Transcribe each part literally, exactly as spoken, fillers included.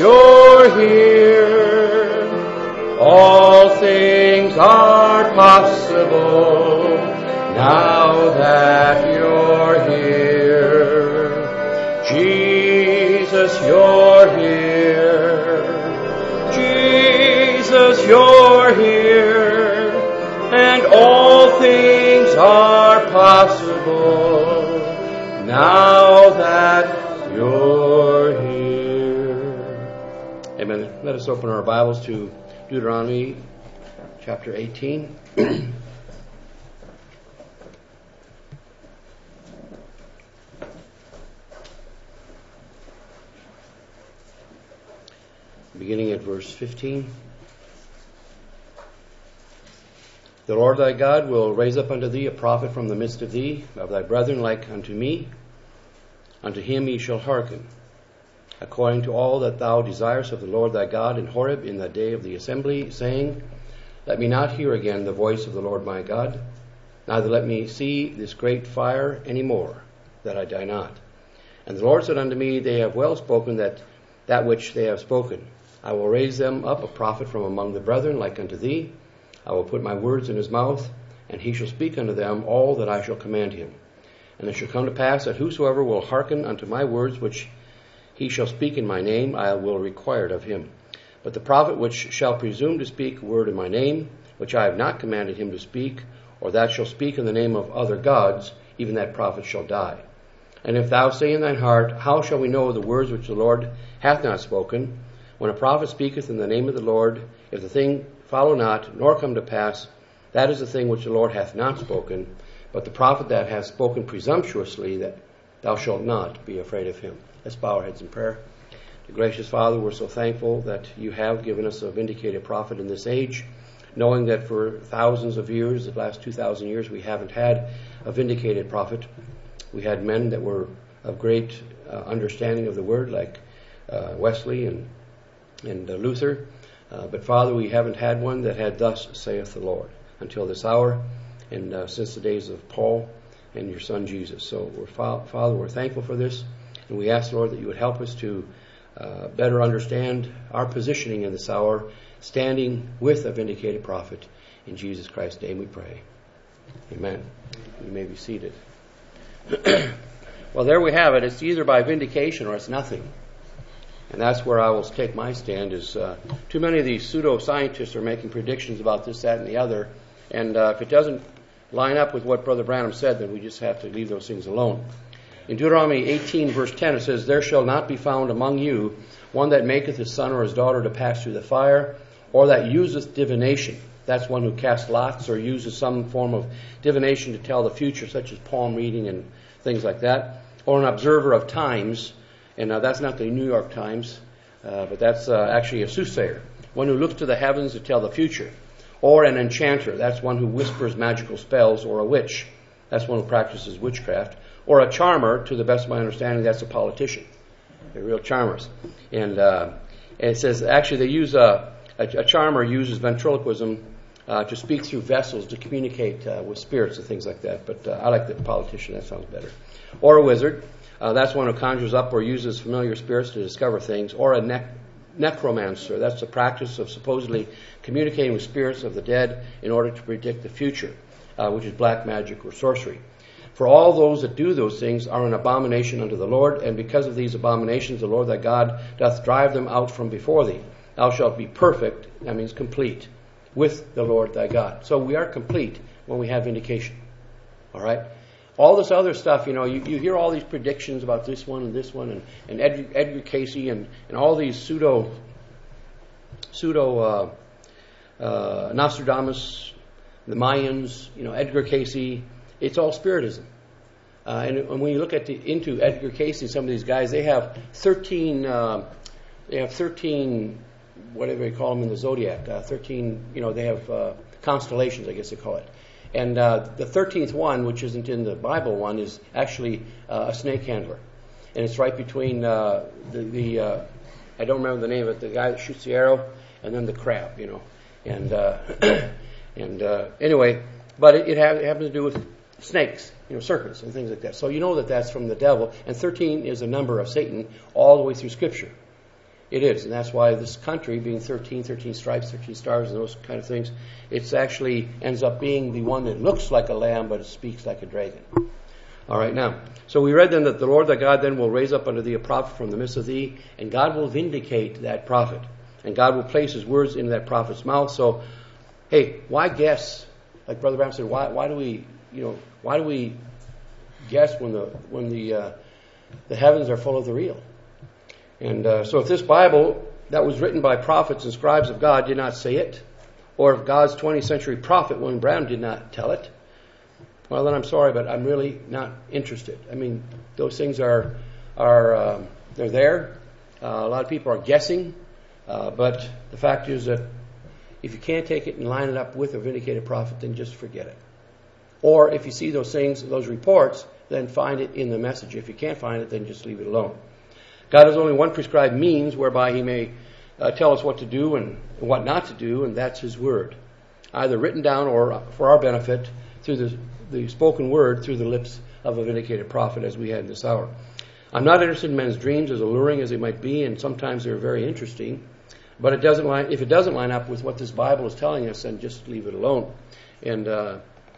you're here, all things are possible now that you're here. Jesus, you're here. Jesus, you're here. And all things are possible now that you're here. Amen. Let us open our Bibles to Deuteronomy chapter eighteen. Beginning at verse fifteen. The Lord thy God will raise up unto thee a prophet from the midst of thee, of thy brethren like unto me. Unto him ye shall hearken, according to all that thou desirest of the Lord thy God in Horeb in the day of the assembly, saying, Let me not hear again the voice of the Lord my God, neither let me see this great fire any more, that I die not. And the Lord said unto me, They have well spoken that that which they have spoken. I will raise them up a prophet from among the brethren like unto thee. I will put my words in his mouth, and he shall speak unto them all that I shall command him. And it shall come to pass that whosoever will hearken unto my words which he shall speak in my name, I will require it of him. But the prophet which shall presume to speak a word in my name, which I have not commanded him to speak, or that shall speak in the name of other gods, even that prophet shall die. And if thou say in thine heart, How shall we know the words which the Lord hath not spoken? When a prophet speaketh in the name of the Lord, if the thing follow not, nor come to pass, that is the thing which the Lord hath not spoken. But the prophet that hath spoken presumptuously, that thou shalt not be afraid of him. Let's bow our heads in prayer. Dear gracious Father, we're so thankful that you have given us a vindicated prophet in this age, knowing that for thousands of years, the last two thousand years, we haven't had a vindicated prophet. We had men that were of great uh, understanding of the word, like uh, Wesley and, and uh, Luther. Uh, but Father, we haven't had one that had thus saith the Lord until this hour, and uh, since the days of Paul and your son Jesus. So, we're, Father, we're thankful for this, and we ask, Lord, that you would help us to uh, better understand our positioning in this hour, standing with a vindicated prophet. In Jesus Christ's name we pray. Amen. You may be seated. Well, there we have it. It's either by vindication or it's nothing. And that's where I will take my stand, is uh, too many of these pseudo-scientists are making predictions about this, that, and the other. And uh, if it doesn't line up with what Brother Branham said, then we just have to leave those things alone. In Deuteronomy eighteen, verse ten, it says, There shall not be found among you one that maketh his son or his daughter to pass through the fire, or that useth divination. That's one who casts lots or uses some form of divination to tell the future, such as palm reading and things like that. Or an observer of times. And uh, that's not the New York Times, uh, but that's uh, actually a soothsayer, one who looks to the heavens to tell the future. Or an enchanter, that's one who whispers magical spells. Or a witch, that's one who practices witchcraft. Or a charmer, to the best of my understanding, that's a politician. They're real charmers. And, uh, and it says, actually, they use a, a, a charmer uses ventriloquism uh, to speak through vessels to communicate uh, with spirits and things like that. But uh, I like the politician, that sounds better. Or a wizard. Uh, that's one who conjures up or uses familiar spirits to discover things. Or a ne- necromancer. That's the practice of supposedly communicating with spirits of the dead in order to predict the future, uh, which is black magic or sorcery. For all those that do those things are an abomination unto the Lord, and because of these abominations the Lord thy God doth drive them out from before thee. Thou shalt be perfect, that means complete, with the Lord thy God. So we are complete when we have vindication. All right? All this other stuff, you know, you, you hear all these predictions about this one and this one, and, and Edgar, Edgar Casey and, and all these pseudo, pseudo uh, uh, Nostradamus, the Mayans, you know, Edgar Casey. It's all spiritism. Uh, and, and when you look at the, into Edgar Casey, some of these guys, they have thirteen. Uh, they have thirteen, whatever they call them in the zodiac. Uh, thirteen, you know, they have uh, constellations, I guess they call it. And uh, the thirteenth one, which isn't in the Bible one, is actually uh, a snake handler, and it's right between uh, the, the uh, I don't remember the name of it, the guy that shoots the arrow, and then the crab, you know, and uh, and uh, anyway, but it, it, ha- it happens to do with snakes, you know, serpents and things like that. So you know that that's from the devil, and thirteen is a number of Satan all the way through Scripture. It is, and that's why this country, being thirteen, thirteen stripes, thirteen stars, and those kind of things, it actually ends up being the one that looks like a lamb, but it speaks like a dragon. All right, now, so we read then that the Lord thy God then will raise up unto thee a prophet from the midst of thee, and God will vindicate that prophet, and God will place his words into that prophet's mouth. So, hey, why guess? Like Brother Branham said, why why do we, you know, why do we guess when the when the uh, the heavens are full of the real? And uh, so if this Bible that was written by prophets and scribes of God did not say it, or if God's twentieth century prophet, William Branham, did not tell it, well, then I'm sorry, but I'm really not interested. I mean, those things are, are um, they're there. Uh, a lot of people are guessing, uh, but the fact is that if you can't take it and line it up with a vindicated prophet, then just forget it. Or if you see those things, those reports, then find it in the message. If you can't find it, then just leave it alone. God has only one prescribed means whereby he may uh, tell us what to do and what not to do, and that's his word, either written down or for our benefit through the, the spoken word through the lips of a vindicated prophet, as we had this hour. I'm not interested in men's dreams, as alluring as they might be, and sometimes they're very interesting, but it doesn't line, if it doesn't line up with what this Bible is telling us, then just leave it alone. And uh,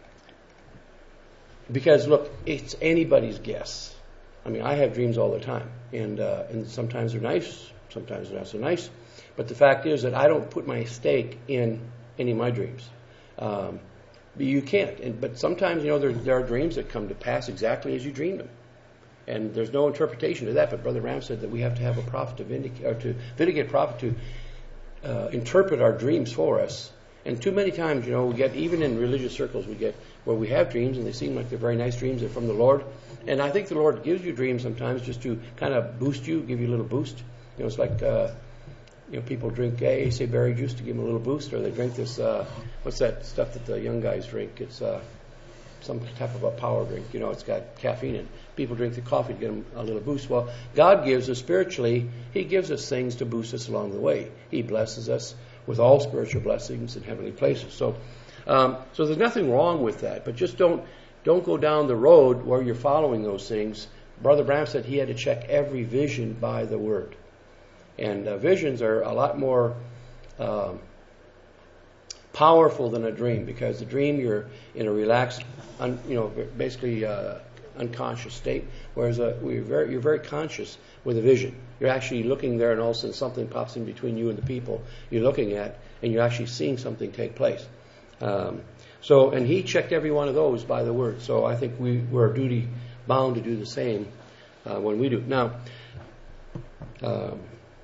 because, look, it's anybody's guess. I mean, I have dreams all the time, and uh, and sometimes they're nice, sometimes they're not so nice. But the fact is that I don't put my stake in any of my dreams. Um, but you can't. And, but sometimes, you know, there, there are dreams that come to pass exactly as you dreamed them, and there's no interpretation to that. But Brother Ram said that we have to have a prophet to vindicate, or to vindicate a prophet to uh, interpret our dreams for us. And too many times, you know, we get, even in religious circles, we get where we have dreams and they seem like they're very nice dreams, they're from the Lord. And I think the Lord gives you dreams sometimes just to kind of boost you, give you a little boost. You know, it's like, uh, you know, people drink Ace berry juice to give them a little boost, or they drink this, uh, what's that stuff that the young guys drink? It's uh, some type of a power drink. You know, it's got caffeine in it. People drink the coffee to get them a little boost. Well, God gives us spiritually, He gives us things to boost us along the way. He blesses us with all spiritual blessings in heavenly places. So, um, so there's nothing wrong with that. But just don't don't go down the road where you're following those things. Brother Branham said he had to check every vision by the Word, and uh, visions are a lot more um, powerful than a dream, because the dream you're in a relaxed, un, you know, basically uh, unconscious state, whereas uh, we're very, you're very conscious with a vision. You're actually looking there, and all of a sudden something pops in between you and the people you're looking at, and you're actually seeing something take place. Um, so, and he checked every one of those by the Word. So I think we, we're duty bound to do the same uh, when we do. Now, um,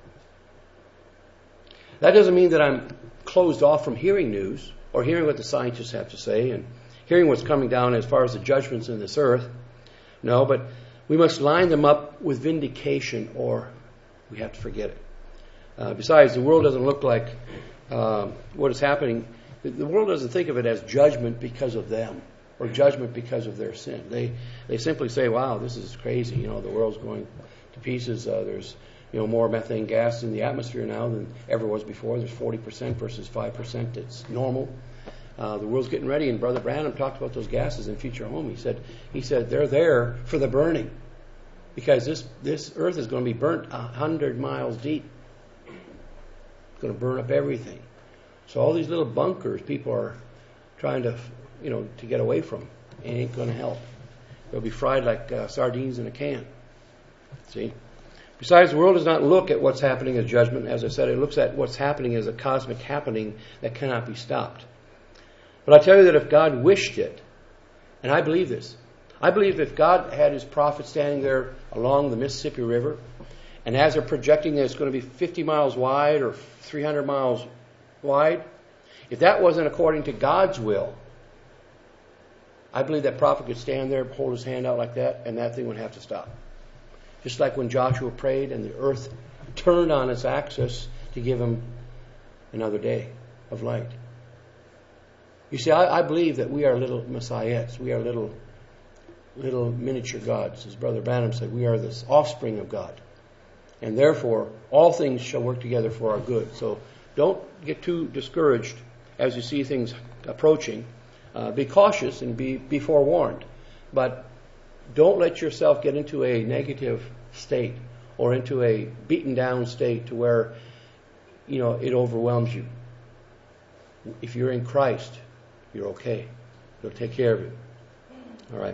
that doesn't mean that I'm closed off from hearing news or hearing what the scientists have to say and hearing what's coming down as far as the judgments in this earth. No, but we must line them up with vindication, or we have to forget it. Uh, besides, the world doesn't look like um, what is happening. The, the world doesn't think of it as judgment because of them or judgment because of their sin. They they simply say, "Wow, this is crazy. You know, the world's going to pieces. Uh, there's you know more methane gas in the atmosphere now than ever was before. There's forty percent versus five percent. It's normal." Uh, the world's getting ready, and Brother Branham talked about those gases in Future Home. He said, he said they're there for the burning, because this this earth is going to be burnt a hundred miles deep. It's going to burn up everything. So all these little bunkers people are trying to, you know, to get away from, ain't going to help. They'll be fried like uh, sardines in a can. See. Besides, the world does not look at what's happening as judgment. As I said, it looks at what's happening as a cosmic happening that cannot be stopped. But I tell you that if God wished it, and I believe this, I believe if God had His prophet standing there along the Mississippi River, and as they're projecting that it's going to be fifty miles wide or three hundred miles wide, if that wasn't according to God's will, I believe that prophet could stand there, hold his hand out like that, and that thing would have to stop. Just like when Joshua prayed and the earth turned on its axis to give him another day of light. You see, I, I believe that we are little messiahs. We are little little miniature gods. As Brother Branham said, we are the offspring of God. And therefore, all things shall work together for our good. So don't get too discouraged as you see things approaching. Uh, be cautious and be, be forewarned. But don't let yourself get into a negative state or into a beaten down state to where, you know, it overwhelms you. If you're in Christ, you're okay. He'll take care of you. All right.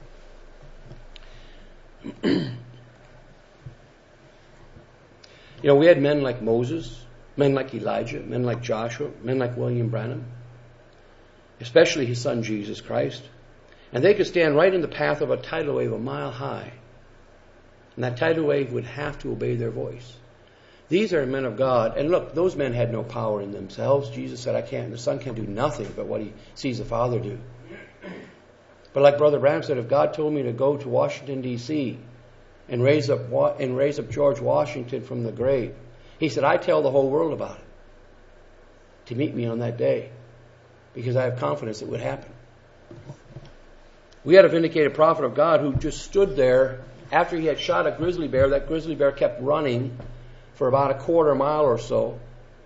You know, we had men like Moses, men like Elijah, men like Joshua, men like William Branham, especially his son Jesus Christ. And they could stand right in the path of a tidal wave a mile high. And that tidal wave would have to obey their voice. These are men of God. And look, those men had no power in themselves. Jesus said, I can't, the Son can do nothing but what he sees the Father do. But like Brother Branham said, if God told me to go to Washington, D C and raise up and raise up George Washington from the grave, he said, I tell the whole world about it to meet me on that day, because I have confidence it would happen. We had a vindicated prophet of God who just stood there after he had shot a grizzly bear. That grizzly bear kept running for about a quarter mile or so.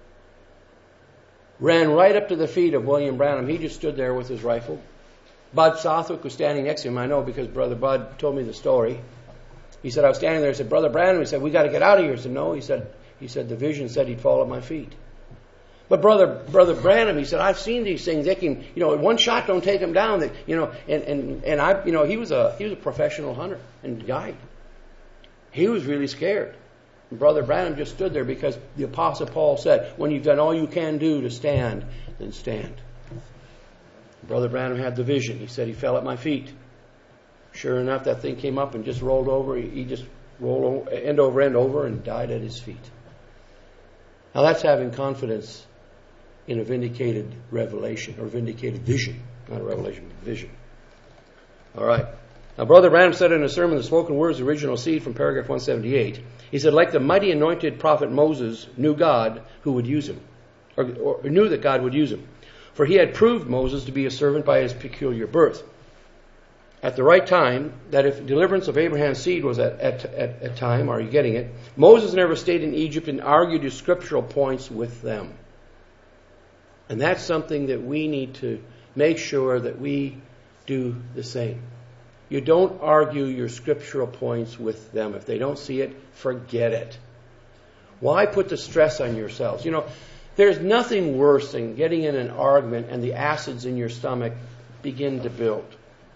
Ran right up to the feet of William Branham. He just stood there with his rifle. Bud Southwick was standing next to him. I know because Brother Bud told me the story. He said, I was standing there. He said, Brother Branham, he said, we got to get out of here. I said, no. He said, he said, the vision said he'd fall at my feet. But brother, brother Branham, he said, I've seen these things. They can, you know, one shot don't take them down. They, you know, and, and, and I, you know, he was a, he was a professional hunter and guide. He was really scared. And Brother Branham just stood there because the Apostle Paul said, when you've done all you can do to stand, then stand. Brother Branham had the vision. He said he fell at my feet. Sure enough, that thing came up and just rolled over. He, he just rolled over, end over end over and died at his feet. Now that's having confidence in a vindicated revelation or vindicated vision. Not a revelation, but vision. All right. Now Brother Branham said in a sermon, The Spoken Words, Original Seed, from paragraph one seventy-eight, he said, like the mighty anointed prophet Moses knew God who would use him, or, or knew that God would use him. For he had proved Moses to be a servant by his peculiar birth. At the right time, that if deliverance of Abraham's seed was at, at, at, at time, are you getting it? Moses never stayed in Egypt and argued his scriptural points with them. And that's something that we need to make sure that we do the same. You don't argue your scriptural points with them. If they don't see it, forget it. Why put the stress on yourselves? You know, there's nothing worse than getting in an argument and the acids in your stomach begin to build.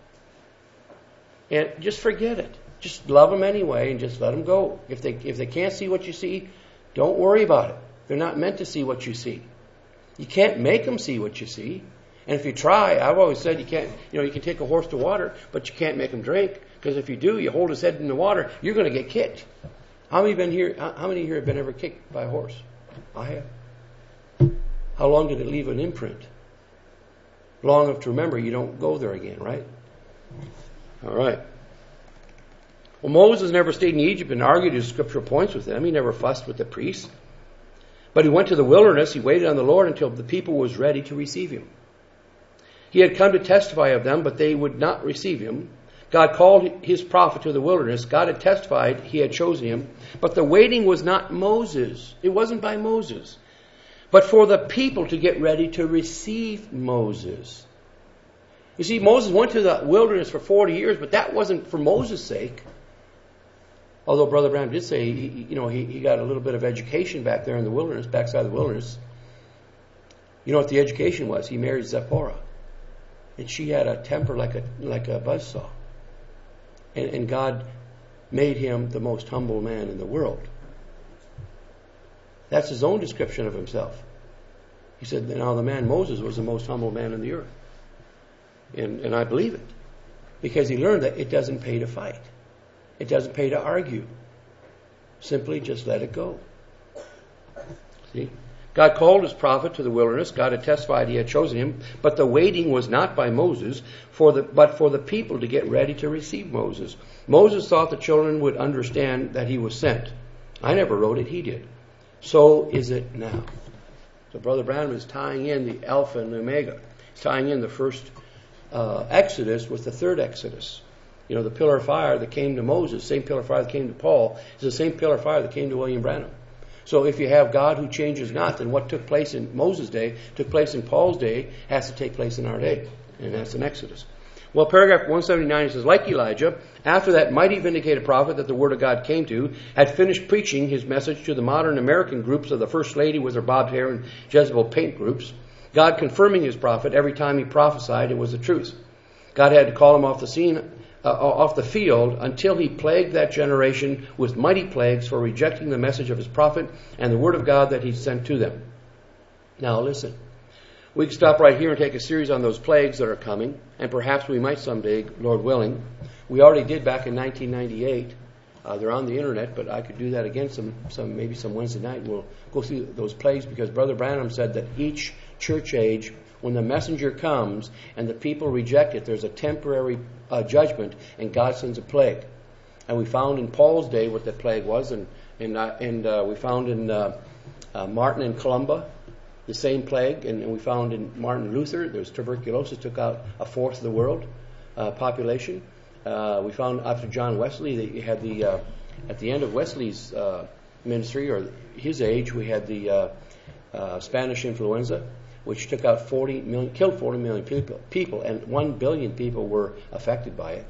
And just forget it. Just love them anyway and just let them go. If they if they can't see what you see, don't worry about it. They're not meant to see what you see. You can't make them see what you see. And if you try, I've always said you can't, you know, you can take a horse to water, but you can't make him drink. Because if you do, you hold his head in the water, you're going to get kicked. How many been here? How many here have been ever kicked by a horse? I have. How long did it leave an imprint? Long enough to remember you don't go there again, right? All right. Well, Moses never stayed in Egypt and argued his scriptural points with them. He never fussed with the priests. But he went to the wilderness. He waited on the Lord until the people was ready to receive him. He had come to testify of them, but they would not receive him. God called his prophet to the wilderness. God had testified he had chosen him. But the waiting was not Moses. It wasn't by Moses. But for the people to get ready to receive Moses. You see, Moses went to the wilderness for forty years, but that wasn't for Moses' sake. Although Brother Branham did say, he, you know, he, he got a little bit of education back there in the wilderness, backside of the wilderness. You know what the education was? He married Zipporah. And she had a temper like a like a buzzsaw. And, and God made him the most humble man in the world. That's his own description of himself. He said, now the man Moses was the most humble man in the earth. And, and I believe it. Because he learned that it doesn't pay to fight. It doesn't pay to argue. Simply just let it go. See? God called his prophet to the wilderness. God had testified he had chosen him. But the waiting was not by Moses, for the, but for the people to get ready to receive Moses. Moses thought the children would understand that he was sent. I never wrote it, he did. So is it now. So Brother Branham is tying in the Alpha and the Omega. He's tying in the first uh, Exodus with the third Exodus. You know, the pillar of fire that came to Moses, same pillar of fire that came to Paul, is the same pillar of fire that came to William Branham. So if you have God who changes not, then what took place in Moses' day, took place in Paul's day, has to take place in our day. And that's an Exodus. Well, paragraph one seventy-nine says, like Elijah, after that mighty vindicated prophet that the word of God came to, had finished preaching his message to the modern American groups of the First Lady with her bobbed hair and Jezebel paint groups, God confirming his prophet every time he prophesied it was the truth. God had to call him off the scene, uh, off the field, until he plagued that generation with mighty plagues for rejecting the message of his prophet and the word of God that he sent to them. Now listen. We can stop right here and take a series on those plagues that are coming, and perhaps we might someday, Lord willing. We already did back in nineteen ninety-eight. Uh, they're on the internet, but I could do that again some, some maybe some Wednesday night. We'll go through those plagues because Brother Branham said that each church age, when the messenger comes and the people reject it, there's a temporary uh, judgment, and God sends a plague. And we found in Paul's day what that plague was, and and, uh, and uh, we found in uh, uh, Martin and Columba the same plague, and, and we found in Martin Luther there was tuberculosis, took out a fourth of the world uh, population. Uh, we found after John Wesley that you had the uh, at the end of Wesley's uh, ministry or his age, we had the uh, uh, Spanish influenza, which took out forty million, killed forty million people, people, and one billion people were affected by it.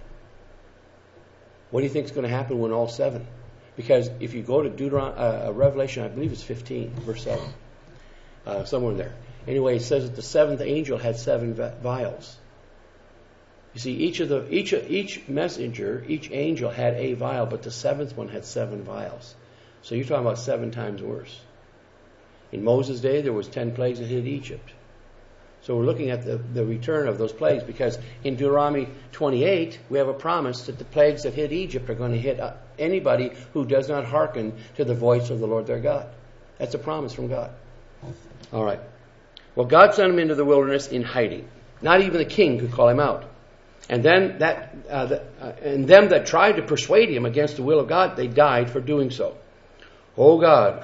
What do you think is going to happen when all seven? Because if you go to Deuteron- uh, Revelation, I believe it's fifteen, verse seven. Uh, somewhere in there. Anyway, it says that the seventh angel had seven vials. You see, each of the each each messenger, each angel had a vial, but the seventh one had seven vials. So you're talking about seven times worse. In Moses' day, there was ten plagues that hit Egypt. So we're looking at the, the return of those plagues, because in Deuteronomy twenty-eight, we have a promise that the plagues that hit Egypt are going to hit anybody who does not hearken to the voice of the Lord their God. That's a promise from God. All right. Well, God sent him into the wilderness in hiding. Not even the king could call him out. And then that, uh, the, uh, and them that tried to persuade him against the will of God, they died for doing so. Oh God.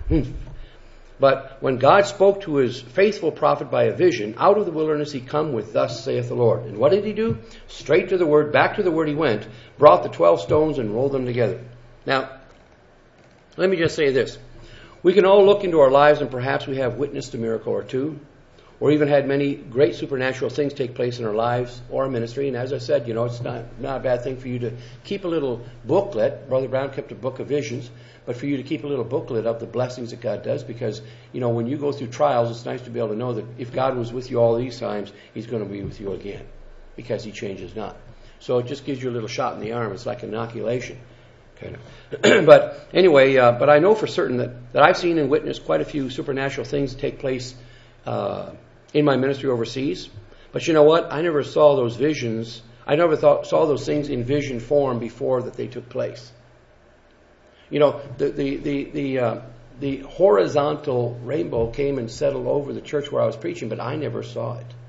But when God spoke to his faithful prophet by a vision, out of the wilderness he come with, thus saith the Lord. And what did he do? Straight to the word, back to the word he went, brought the twelve stones and rolled them together. Now, let me just say this. We can all look into our lives and perhaps we have witnessed a miracle or two, or even had many great supernatural things take place in our lives or our ministry. And as I said, you know, it's not, not a bad thing for you to keep a little booklet. Brother Brown kept a book of visions, but for you to keep a little booklet of the blessings that God does, because, you know, when you go through trials, it's nice to be able to know that if God was with you all these times, he's going to be with you again, because he changes not. So it just gives you a little shot in the arm. It's like inoculation. Kind of. But anyway, uh, but I know for certain that, that I've seen and witnessed quite a few supernatural things take place uh, in my ministry overseas. But you know what? I never saw those visions. I never thought, saw those things in vision form before that they took place. You know, the the the the, uh, the horizontal rainbow came and settled over the church where I was preaching, but I never saw it.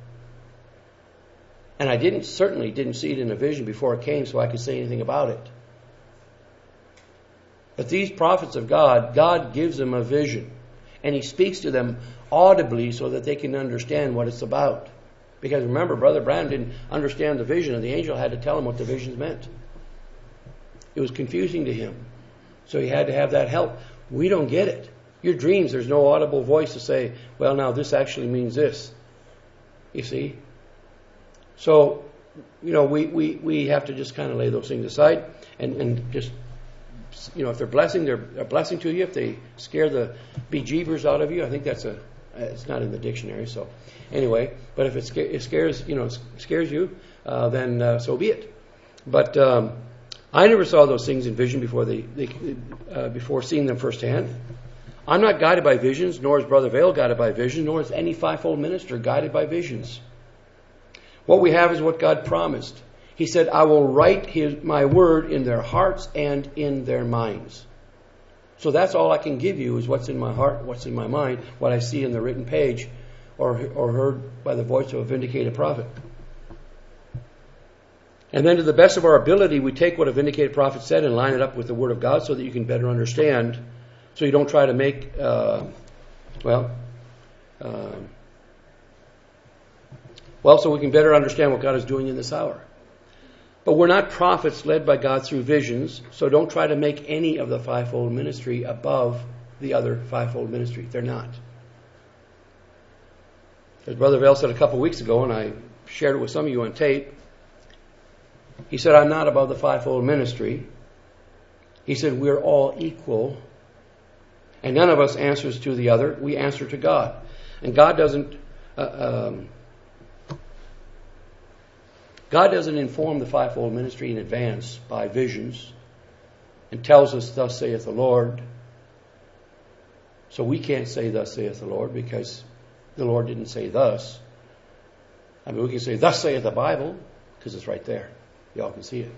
And I didn't certainly didn't see it in a vision before it came, so I could say anything about it. But these prophets of God, God gives them a vision. And he speaks to them audibly so that they can understand what it's about. Because remember, Brother Brown didn't understand the vision, and the angel had to tell him what the visions meant. It was confusing to him. So he had to have that help. We don't get it. Your dreams, there's no audible voice to say, well, now this actually means this. You see? So, you know, we, we, we have to just kind of lay those things aside and, and just... You know, if they're blessing, they're a blessing to you. If they scare the bejeebers out of you, I think that's a, it's not in the dictionary. So anyway, but if it, sca- it scares, you know, scares you, uh, then uh, so be it. But um, I never saw those things in vision before they, they uh, before seeing them firsthand. I'm not guided by visions, nor is Brother Vail guided by visions, nor is any fivefold minister guided by visions. What we have is what God promised. He said, I will write his, my word in their hearts and in their minds. So that's all I can give you is what's in my heart, what's in my mind, what I see in the written page or, or heard by the voice of a vindicated prophet. And then to the best of our ability, we take what a vindicated prophet said and line it up with the word of God so that you can better understand, so you don't try to make, uh, well, uh, well, so we can better understand what God is doing in this hour. But we're not prophets led by God through visions, so don't try to make any of the fivefold ministry above the other fivefold ministry. They're not. As Brother Vail said a couple weeks ago, and I shared it with some of you on tape, He said, I'm not above the fivefold ministry. He said, we're all equal. And none of us answers to the other. We answer to God. And God doesn't uh, um, God doesn't inform the fivefold ministry in advance by visions and tells us, thus saith the Lord. So we can't say, thus saith the Lord, because the Lord didn't say thus. I mean, we can say, thus saith the Bible, because it's right there. Y'all can see it.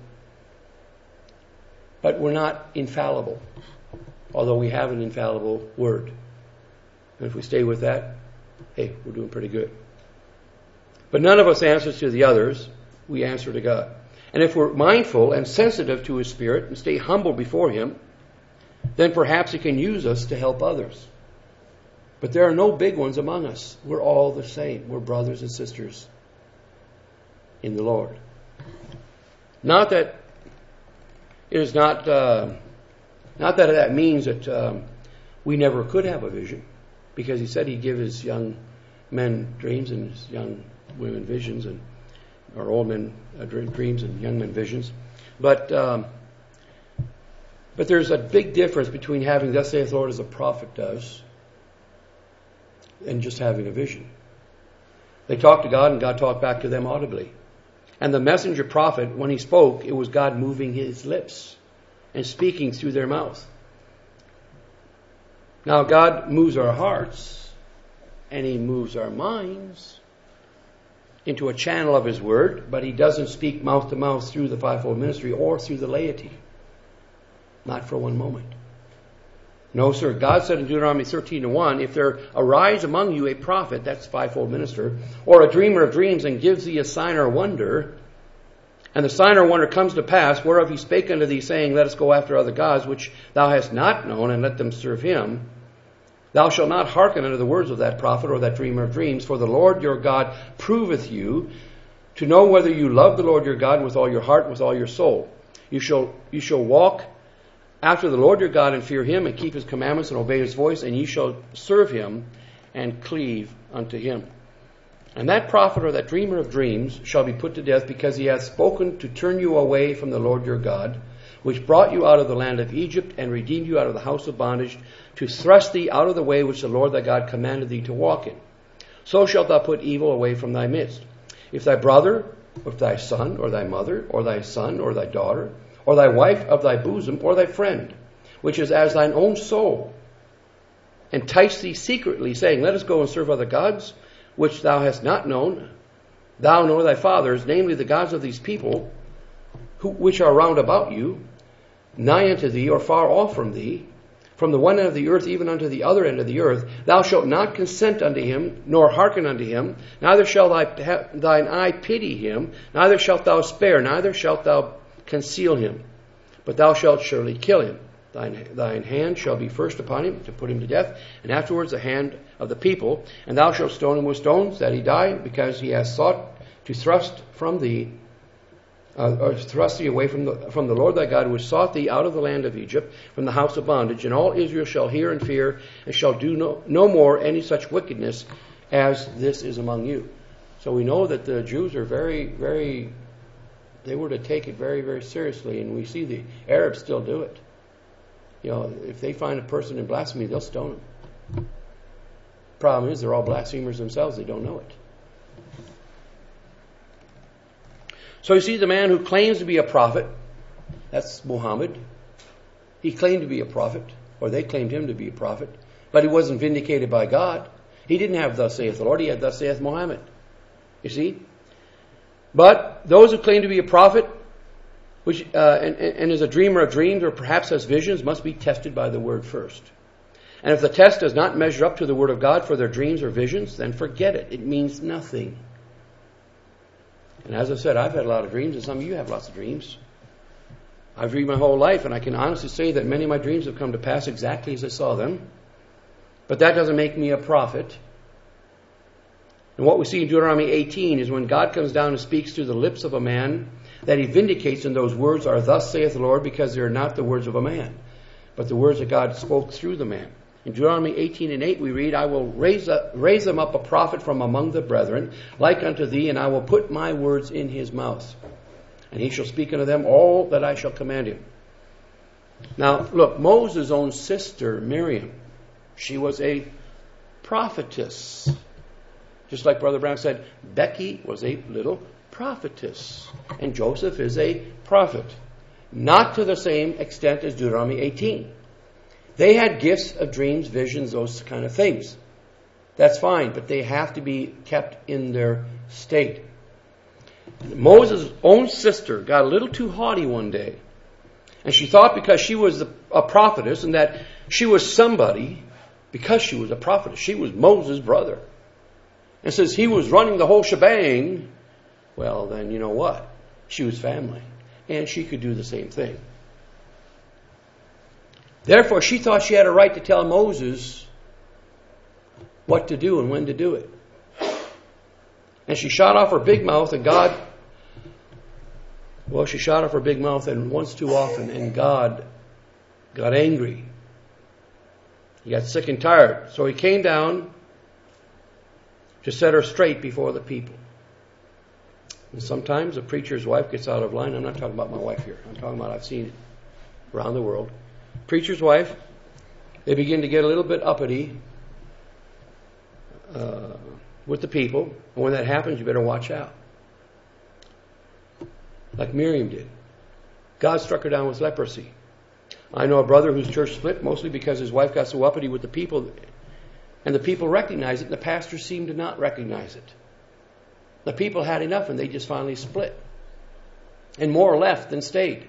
But we're not infallible, although we have an infallible word. And if we stay with that, hey, we're doing pretty good. But none of us answers to the others. We answer to God. And if we're mindful and sensitive to His Spirit and stay humble before Him, then perhaps He can use us to help others. But there are no big ones among us. We're all the same. We're brothers and sisters in the Lord. Not that it is not, uh, not that that means that um, we never could have a vision, because He said He'd give His young men dreams and His young women visions, and or old men uh, dreams and young men visions. But um, but there's a big difference between having thus saith the Lord as a prophet does and just having a vision. They talked to God and God talked back to them audibly. And the messenger prophet, when he spoke, it was God moving his lips and speaking through their mouth. Now God moves our hearts and He moves our minds into a channel of His Word, but He doesn't speak mouth to mouth through the fivefold ministry or through the laity. Not for one moment. No, sir. God said in Deuteronomy thirteen to one, if there arise among you a prophet, that's fivefold minister, or a dreamer of dreams, and gives thee a sign or wonder, and the sign or wonder comes to pass, whereof he spake unto thee, saying, let us go after other gods, which thou hast not known, and let them serve him, thou shalt not hearken unto the words of that prophet or that dreamer of dreams, for the Lord your God proveth you to know whether you love the Lord your God with all your heart, with all your soul. You shall you shall walk after the Lord your God and fear Him, and keep His commandments and obey His voice, and ye shall serve Him and cleave unto Him. And that prophet or that dreamer of dreams shall be put to death, because he hath spoken to turn you away from the Lord your God, which brought you out of the land of Egypt, and redeemed you out of the house of bondage, to thrust thee out of the way which the Lord thy God commanded thee to walk in. So shalt thou put evil away from thy midst. If thy brother, or thy son, or thy mother, or thy son, or thy daughter, or thy wife of thy bosom, or thy friend, which is as thine own soul, entice thee secretly, saying, let us go and serve other gods, which thou hast not known, thou nor thy fathers, namely the gods of these people, who, which are round about you, nigh unto thee, or far off from thee, from the one end of the earth even unto the other end of the earth, thou shalt not consent unto him, nor hearken unto him, neither shall thy, thine eye pity him, neither shalt thou spare, neither shalt thou conceal him, but thou shalt surely kill him. Thine, thine hand shall be first upon him, to put him to death, and afterwards the hand of the people, and thou shalt stone him with stones, that he die, because he has sought to thrust from thee, uh, or thrust thee away from the, from the Lord thy God, who has sought thee out of the land of Egypt, from the house of bondage. And all Israel shall hear and fear, and shall do no, no more any such wickedness as this is among you. So we know that the Jews are very, very, they were to take it very, very seriously, and we see the Arabs still do it. You know, if they find a person in blasphemy, they'll stone them. Problem is, they're all blasphemers themselves. They don't know it. So you see the man who claims to be a prophet, that's Muhammad. He claimed to be a prophet, or they claimed him to be a prophet, but he wasn't vindicated by God. He didn't have thus saith the Lord. He had thus saith Muhammad. You see? But those who claim to be a prophet, which uh, and, and is a dreamer of dreams, or perhaps has visions, must be tested by the word first. And if the test does not measure up to the word of God for their dreams or visions, then forget it. It means nothing. And as I said, I've had a lot of dreams, and some of you have lots of dreams. I've dreamed my whole life, and I can honestly say that many of my dreams have come to pass exactly as I saw them. But that doesn't make me a prophet. And what we see in Deuteronomy eighteen is when God comes down and speaks through the lips of a man, that He vindicates in those words are, thus saith the Lord, because they are not the words of a man, but the words that God spoke through the man. In Deuteronomy eighteen and eight we read, I will raise, up, raise them up a prophet from among the brethren, like unto thee, and I will put my words in his mouth. and he shall speak unto them all that I shall command him. Now, look, Moses' own sister, Miriam, she was a prophetess. Just like Brother Brown said, Becky was a little prophetess. And Joseph is a prophet. Not to the same extent as Deuteronomy eighteen. They had gifts of dreams, visions, those kind of things. That's fine, but they have to be kept in their state. Moses' own sister got a little too haughty one day. And she thought because she was a prophetess and that she was somebody, because she was a prophetess, she was Moses' brother. And since he was running the whole shebang, well, then you know what? She was family. And she could do the same thing. Therefore, she thought she had a right to tell Moses what to do and when to do it. And she shot off her big mouth, and God, well, she shot off her big mouth and once too often, and God got angry. He got sick and tired. So he came down to set her straight before the people. And sometimes a preacher's wife gets out of line. I'm not talking about my wife here. I'm talking about I've seen it around the world. Preacher's wife, they begin to get a little bit uppity uh, with the people. And when that happens, you better watch out. Like Miriam did. God struck her down with leprosy. I know a brother whose church split mostly because his wife got so uppity with the people, and the people recognized it, and the pastor seemed to not recognize it. The people had enough, and they just finally split. And more left than stayed.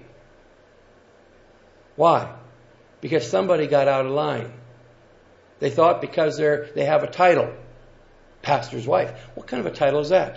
Why? Because somebody got out of line. They thought because they're they have a title, pastor's wife. What kind of a title is that?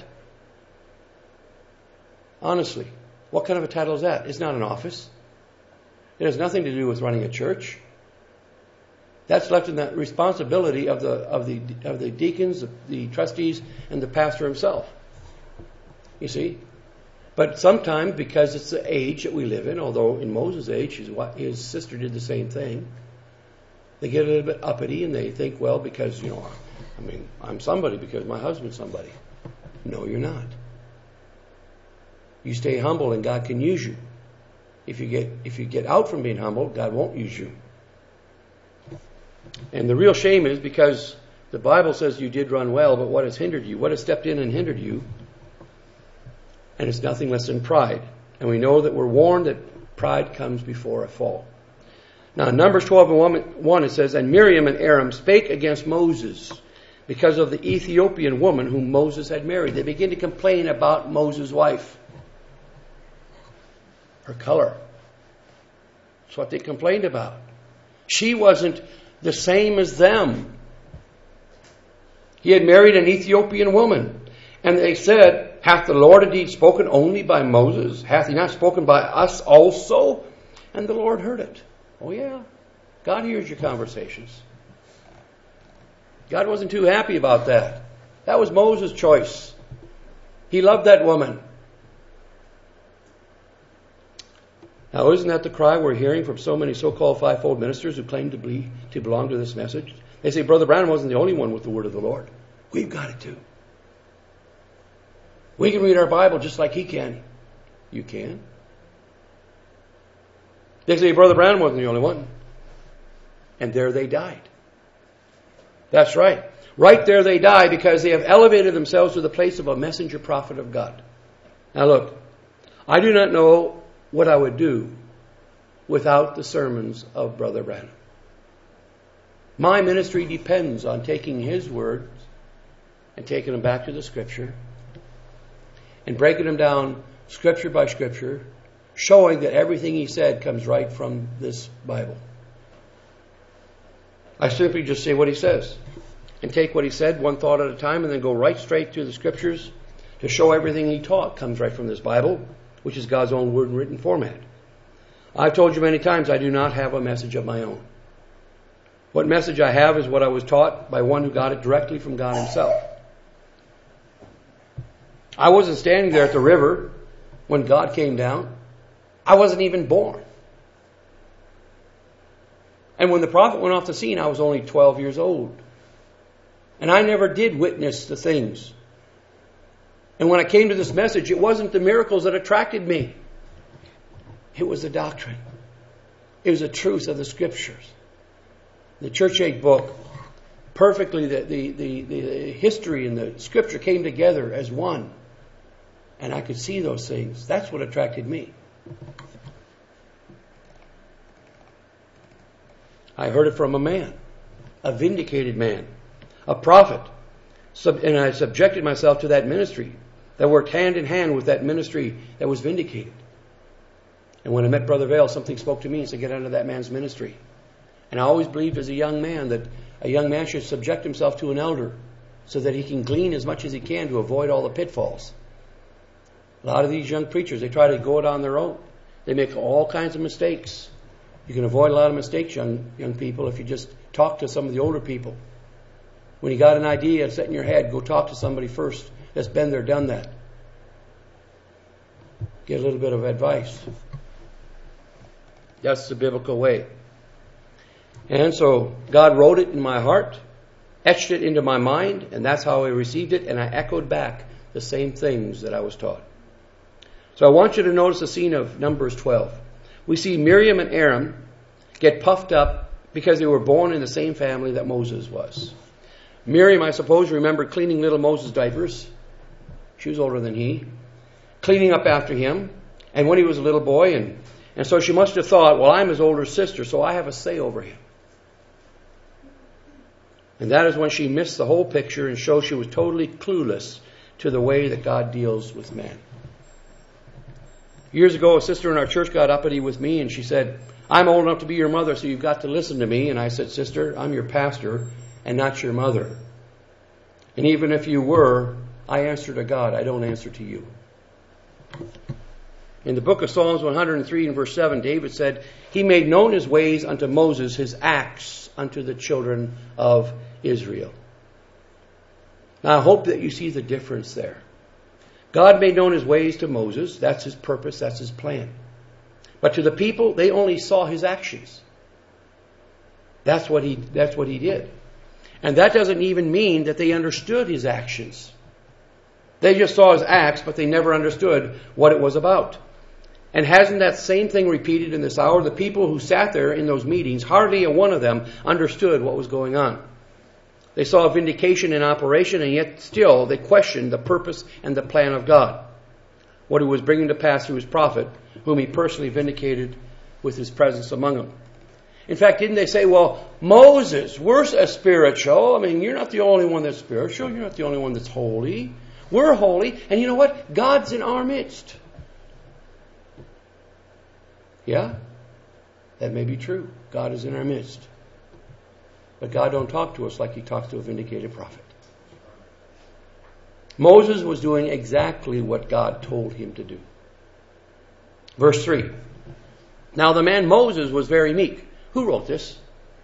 Honestly, what kind of a title is that? It's not an office. It has nothing to do with running a church. That's left in the responsibility of the of the of the deacons, the, the trustees, and the pastor himself. You see? But sometimes, because it's the age that we live in, although in Moses' age, his, his sister did the same thing, they get a little bit uppity and they think, well, because, you know, I mean, I'm somebody because my husband's somebody. No, you're not. You stay humble and God can use you. If you get if you get out from being humble, God won't use you. And the real shame is because the Bible says you did run well, but what has hindered you? What has stepped in and hindered you? And it's nothing less than pride. And we know that we're warned that pride comes before a fall. Now in Numbers twelve and one it says, and Miriam and Aaron spake against Moses because of the Ethiopian woman whom Moses had married. They begin to complain about Moses' wife. Her color. That's what they complained about. She wasn't the same as them. He had married an Ethiopian woman. And they said, hath the Lord indeed spoken only by Moses? Hath he not spoken by us also? And the Lord heard it. Oh yeah. God hears your conversations. God wasn't too happy about that. That was Moses' choice. He loved that woman. Now, isn't that the cry we're hearing from so many so-called fivefold ministers who claim to, be, to belong to this message? They say, Brother Branham wasn't the only one with the word of the Lord. We've got it too. We can read our Bible just like he can. You can. They say, Brother Branham wasn't the only one. And there they died. That's right. Right there they die because they have elevated themselves to the place of a messenger prophet of God. Now look, I do not know what I would do without the sermons of Brother Branham. My ministry depends on taking his words and taking them back to the Scripture and breaking them down Scripture by Scripture, showing that everything he said comes right from this Bible. I simply just say what he says and take what he said one thought at a time and then go right straight to the Scriptures to show everything he taught comes right from this Bible, which is God's own word in written format. I've told you many times I do not have a message of my own. What message I have is what I was taught by one who got it directly from God himself. I wasn't standing there at the river when God came down. I wasn't even born. And when the prophet went off the scene, I was only twelve years old. And I never did witness the things And when I came to this message, it wasn't the miracles that attracted me. It was the doctrine. It was the truth of the Scriptures. The Church Age book, perfectly, the, the, the, the history and the Scripture came together as one. And I could see those things. That's what attracted me. I heard it from a man, a vindicated man, a prophet. And I subjected myself to that ministry that worked hand in hand with that ministry that was vindicated. And when I met Brother Vail, something spoke to me and said, get under that man's ministry. And I always believed as a young man that a young man should subject himself to an elder so that he can glean as much as he can to avoid all the pitfalls. A lot of these young preachers, they try to go it on their own. They make all kinds of mistakes. You can avoid a lot of mistakes, young young people, if you just talk to some of the older people. When you got an idea set in your head, go talk to somebody first that's been there, done that. Get a little bit of advice. That's the biblical way. And so God wrote it in my heart, etched it into my mind, and that's how I received it, and I echoed back the same things that I was taught. So I want you to notice the scene of Numbers twelve. We see Miriam and Aaron get puffed up because they were born in the same family that Moses was. Miriam, I suppose, remembered cleaning little Moses' diapers. She was older than he. Cleaning up after him. And when he was a little boy. And, and so she must have thought, well, I'm his older sister, so I have a say over him. And that is when she missed the whole picture and showed she was totally clueless to the way that God deals with man. Years ago, a sister in our church got uppity with me and she said, I'm old enough to be your mother, so you've got to listen to me. And I said, sister, I'm your pastor and not your mother. And even if you were, I answer to God. I don't answer to you. In the book of Psalms one hundred three and verse seven, David said, He made known His ways unto Moses, His acts unto the children of Israel. Now I hope that you see the difference there. God made known His ways to Moses. That's His purpose. That's His plan. But to the people, they only saw His actions. That's what He, that's what he did. And that doesn't even mean that they understood His actions. They just saw His acts, but they never understood what it was about. And hasn't that same thing repeated in this hour? The people who sat there in those meetings, hardly a one of them understood what was going on. They saw vindication in operation, and yet still they questioned the purpose and the plan of God. What He was bringing to pass through His prophet, whom He personally vindicated with His presence among them. In fact, didn't they say, well, Moses, we're a spiritual. I mean, you're not the only one that's spiritual. You're not the only one that's holy. We're holy. And you know what? God's in our midst. Yeah, that may be true. God is in our midst. But God don't talk to us like He talks to a vindicated prophet. Moses was doing exactly what God told him to do. Verse three. Now the man Moses was very meek. Who wrote this?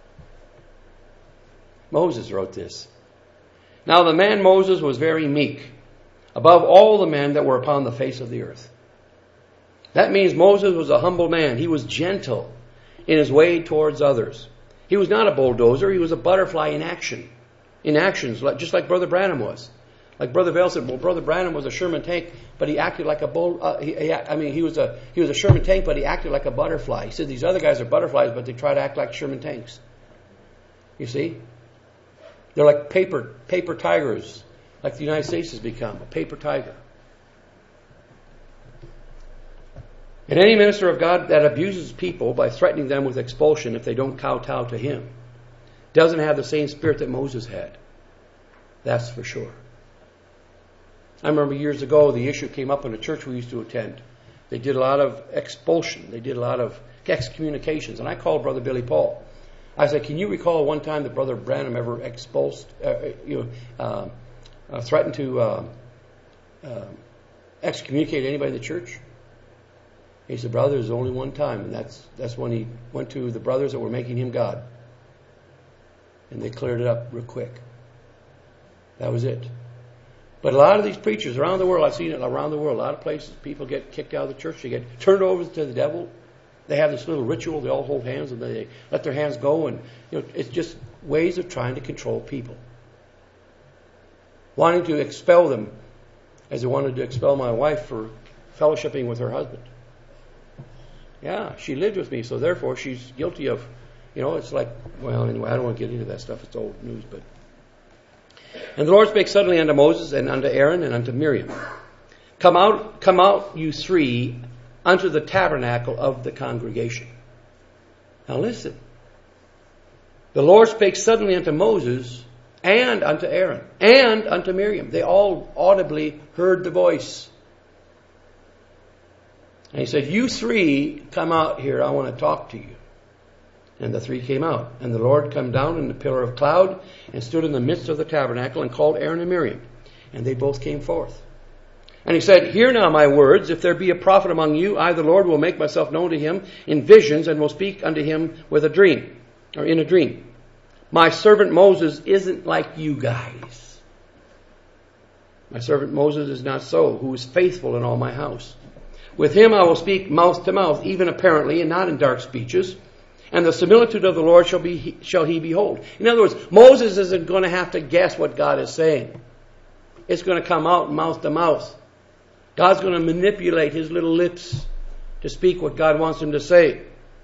Moses wrote this. Now the man Moses was very meek, above all the men that were upon the face of the earth. That means Moses was a humble man. He was gentle in his way towards others. He was not a bulldozer. He was a butterfly in action. In actions, just like Brother Branham was. Like Brother Vail said, well, Brother Branham was a Sherman tank, but he acted like a bull. Uh, he, he, I mean, he was a he was a Sherman tank, but he acted like a butterfly. He said these other guys are butterflies, but they try to act like Sherman tanks. You see, they're like paper paper tigers, like the United States has become a paper tiger. And any minister of God that abuses people by threatening them with expulsion if they don't kowtow to him doesn't have the same spirit that Moses had. That's for sure. I remember years ago the issue came up in a church we used to attend. They did a lot of expulsion. They did a lot of excommunications. And I called Brother Billy Paul. I said, can you recall one time that Brother Branham ever expulsed, uh, you know, uh, uh, threatened to uh, uh, excommunicate anybody in the church? He said, brother, there's only one time, and that's that's when he went to the brothers that were making him God. And they cleared it up real quick. That was it. But a lot of these preachers around the world, I've seen it around the world, a lot of places, people get kicked out of the church, they get turned over to the devil. They have this little ritual, they all hold hands and they let their hands go, and you know, it's just ways of trying to control people. Wanting to expel them as they wanted to expel my wife for fellowshipping with her husband. Yeah, she lived with me, so therefore she's guilty of, you know, it's like, well, anyway, I don't want to get into that stuff. It's old news, but. And the Lord spake suddenly unto Moses and unto Aaron and unto Miriam. Come out, come out, you three, unto the tabernacle of the congregation. Now listen. The Lord spake suddenly unto Moses and unto Aaron and unto Miriam. They all audibly heard the voice. And he said, you three come out here. I want to talk to you. And the three came out. And the Lord came down in the pillar of cloud and stood in the midst of the tabernacle and called Aaron and Miriam. And they both came forth. And he said, hear now my words. If there be a prophet among you, I, the Lord, will make myself known to him in visions and will speak unto him with a dream, or in a dream. My servant Moses isn't like you guys. My servant Moses is not so, who is faithful in all my house. With him I will speak mouth to mouth, even apparently, and not in dark speeches. And the similitude of the Lord shall be shall he behold. In other words, Moses isn't going to have to guess what God is saying. It's going to come out mouth to mouth. God's going to manipulate his little lips to speak what God wants him to say.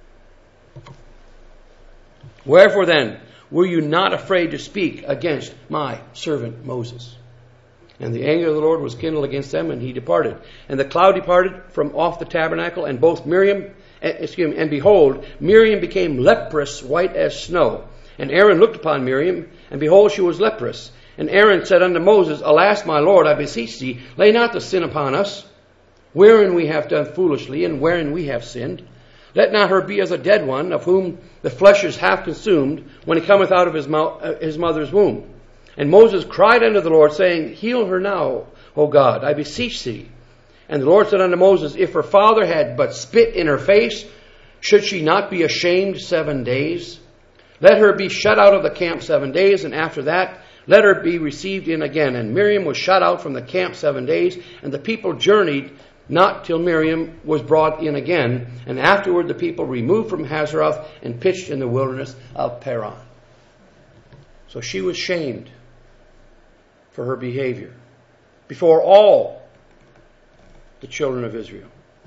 Wherefore then, were you not afraid to speak against my servant Moses? And the anger of the Lord was kindled against them, and he departed. And the cloud departed from off the tabernacle, and both Miriam, excuse me, and behold, Miriam became leprous, white as snow. And Aaron looked upon Miriam, and behold, she was leprous. And Aaron said unto Moses, alas, my Lord, I beseech thee, lay not the sin upon us, wherein we have done foolishly, and wherein we have sinned. Let not her be as a dead one, of whom the flesh is half consumed, when he cometh out of his, mouth, uh, his mother's womb. And Moses cried unto the Lord, saying, heal her now, O God, I beseech thee. And the Lord said unto Moses, if her father had but spit in her face, should she not be ashamed seven days? Let her be shut out of the camp seven days, and after that let her be received in again. And Miriam was shut out from the camp seven days, and the people journeyed not till Miriam was brought in again. And afterward the people removed from Hazeroth and pitched in the wilderness of Paran. So she was shamed for her behavior before all the children of Israel.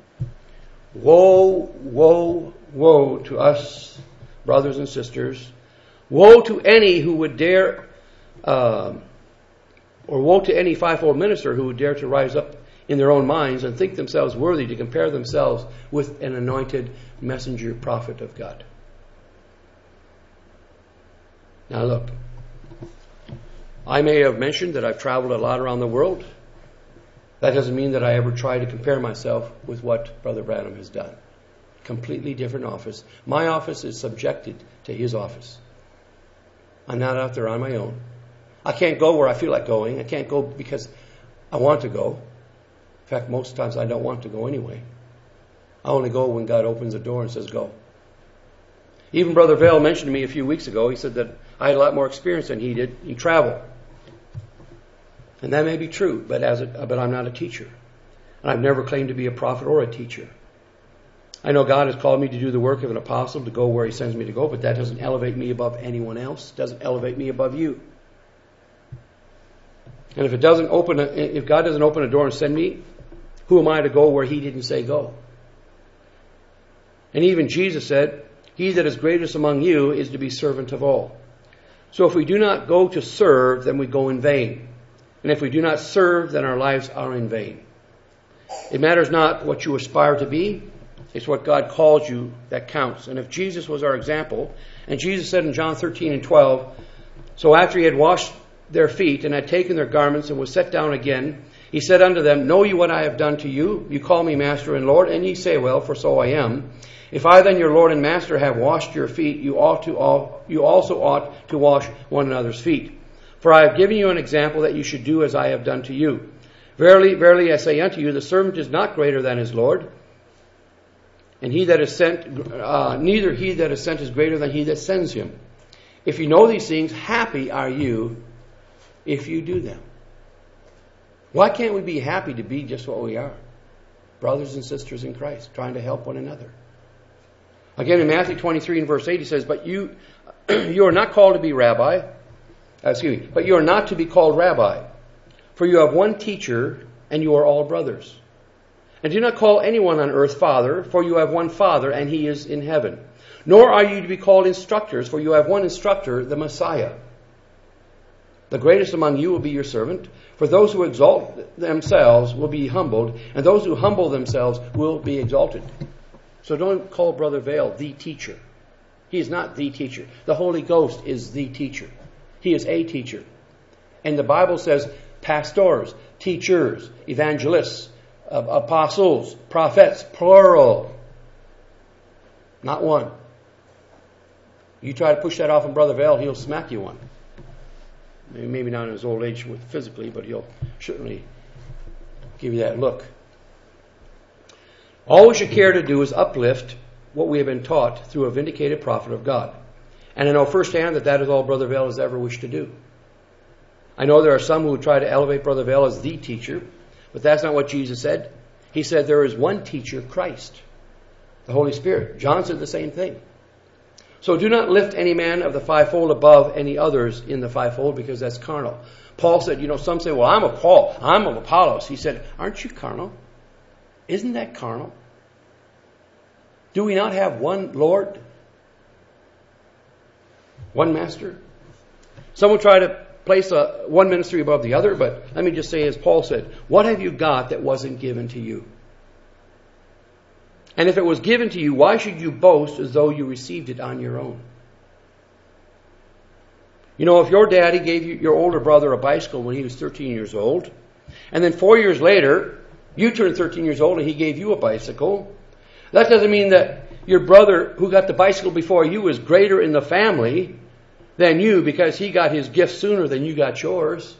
Woe, woe, woe to us, brothers and sisters. Woe to any who would dare, uh, or woe to any fivefold minister who would dare to rise up in their own minds and think themselves worthy to compare themselves with an anointed messenger prophet of God. Now look, I may have mentioned that I've traveled a lot around the world. That doesn't mean that I ever try to compare myself with what Brother Branham has done. Completely different office. My office is subjected to his office. I'm not out there on my own. I can't go where I feel like going. I can't go because I want to go. In fact, most times I don't want to go anyway. I only go when God opens the door and says go. Even Brother Vail mentioned to me a few weeks ago, he said that I had a lot more experience than he did in travel. And that may be true, but as a, but I'm not a teacher. And I've never claimed to be a prophet or a teacher. I know God has called me to do the work of an apostle, to go where he sends me to go, but that doesn't elevate me above anyone else. It doesn't elevate me above you. And if it doesn't open, a, if God doesn't open a door and send me, who am I to go where he didn't say go? And even Jesus said, he that is greatest among you is to be servant of all. So if we do not go to serve, then we go in vain. And if we do not serve, then our lives are in vain. It matters not what you aspire to be. It's what God calls you that counts. And if Jesus was our example, and Jesus said in John thirteen and twelve, so after he had washed their feet and had taken their garments and was set down again, he said unto them, know ye what I have done to you? You call me Master and Lord, and ye say, well, for so I am. If I then, your Lord and Master, have washed your feet, you ought to all, you also ought to wash one another's feet. For I have given you an example that you should do as I have done to you. Verily, verily, I say unto you, the servant is not greater than his Lord, and he that is sent, uh, neither he that is sent is greater than he that sends him. If you know these things, happy are you if you do them. Why can't we be happy to be just what we are? Brothers and sisters in Christ, trying to help one another. Again, in Matthew twenty-three and verse eight, he says, But you you are not called to be rabbi, uh, excuse me, but you are not to be called rabbi, for you have one teacher, and you are all brothers. And do not call anyone on earth Father, for you have one Father, and he is in heaven. Nor are you to be called instructors, for you have one instructor, the Messiah. The greatest among you will be your servant, for those who exalt themselves will be humbled, and those who humble themselves will be exalted. So don't call Brother Vail the teacher. He is not the teacher. The Holy Ghost is the teacher. He is a teacher. And the Bible says pastors, teachers, evangelists, apostles, prophets, plural. Not one. You try to push that off on Brother Vail, he'll smack you one. Maybe not in his old age physically, but he'll certainly give you that look. All we should care to do is uplift what we have been taught through a vindicated prophet of God. And I know firsthand that that is all Brother Vail has ever wished to do. I know there are some who try to elevate Brother Vail as the teacher, but that's not what Jesus said. He said there is one teacher, Christ, the Holy Spirit. John said the same thing. So do not lift any man of the fivefold above any others in the fivefold, because that's carnal. Paul said, you know, some say, well, I'm of Paul, I'm of Apollos. He said, aren't you carnal? Isn't that carnal? Do we not have one Lord? One master? Some will try to place a, one ministry above the other, but let me just say, as Paul said, what have you got that wasn't given to you? And if it was given to you, why should you boast as though you received it on your own? You know, if your daddy gave you, your older brother a bicycle when he was thirteen years old, and then four years later, you turned thirteen years old and he gave you a bicycle, that doesn't mean that your brother who got the bicycle before you is greater in the family than you because he got his gift sooner than you got yours.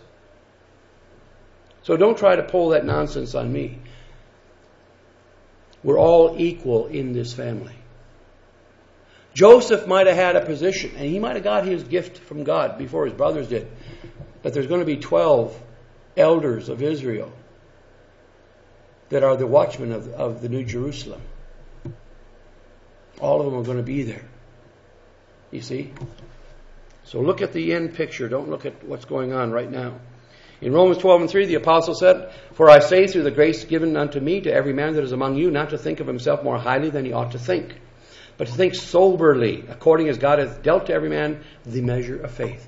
So don't try to pull that nonsense on me. We're all equal in this family. Joseph might have had a position, and he might have got his gift from God before his brothers did. But there's going to be twelve elders of Israel that are the watchmen of, of the New Jerusalem. All of them are going to be there. You see? So look at the end picture. Don't look at what's going on right now. In Romans twelve and three, the apostle said, for I say through the grace given unto me to every man that is among you, not to think of himself more highly than he ought to think, but to think soberly, according as God hath dealt to every man the measure of faith.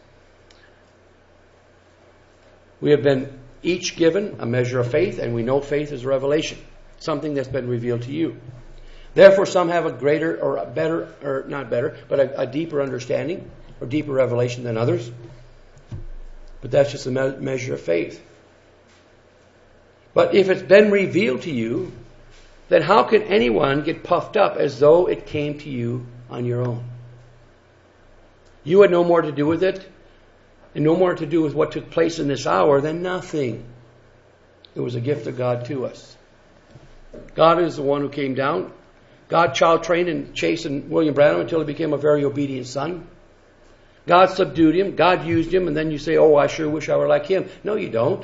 We have been each given a measure of faith, and we know faith is revelation, something that's been revealed to you. Therefore, some have a greater or a better, or not better, but a, a deeper understanding or deeper revelation than others. But that's just a me- measure of faith. But if it's been revealed to you, then how can anyone get puffed up as though it came to you on your own? You had no more to do with it, and no more to do with what took place in this hour than nothing. It was a gift of God to us. God is the one who came down. God child trained and chastened William Branham until he became a very obedient son. God subdued him. God used him. And then you say, oh, I sure wish I were like him. No, you don't.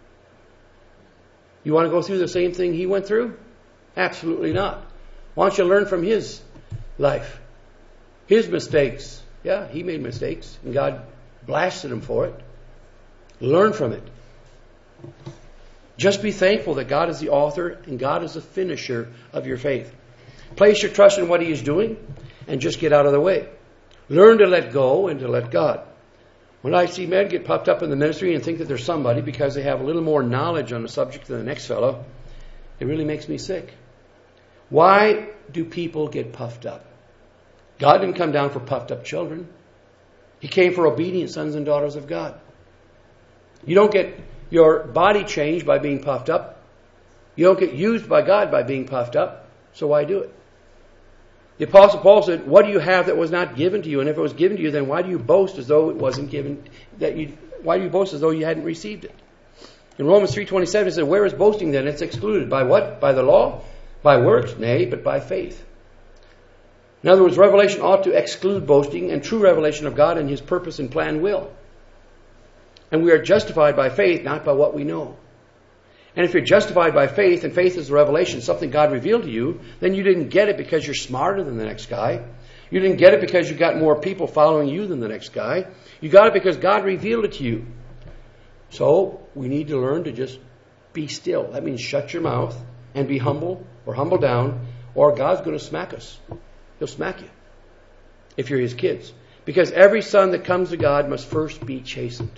You want to go through the same thing he went through? Absolutely not. Why don't you learn from his life? His mistakes. Yeah, he made mistakes. And God blasted him for it. Learn from it. Just be thankful that God is the author and God is the finisher of your faith. Place your trust in what he is doing and just get out of the way. Learn to let go and to let God. When I see men get puffed up in the ministry and think that they're somebody because they have a little more knowledge on the subject than the next fellow, it really makes me sick. Why do people get puffed up? God didn't come down for puffed up children. He came for obedient sons and daughters of God. You don't get your body changed by being puffed up. You don't get used by God by being puffed up. So why do it? The Apostle Paul said, what do you have that was not given to you? And if it was given to you, then why do you boast as though it wasn't given, that you, why do you boast as though you hadn't received it? In Romans three twenty-seven it said, where is boasting then? It's excluded. By what? By the law? By works? Nay, but by faith. In other words, revelation ought to exclude boasting, and true revelation of God and his purpose and plan will. And we are justified by faith, not by what we know. And if you're justified by faith, and faith is a revelation, something God revealed to you, then you didn't get it because you're smarter than the next guy. You didn't get it because you got more people following you than the next guy. You got it because God revealed it to you. So we need to learn to just be still. That means shut your mouth and be humble or humble down, or God's going to smack us. He'll smack you if you're His kids. Because every son that comes to God must first be chastened.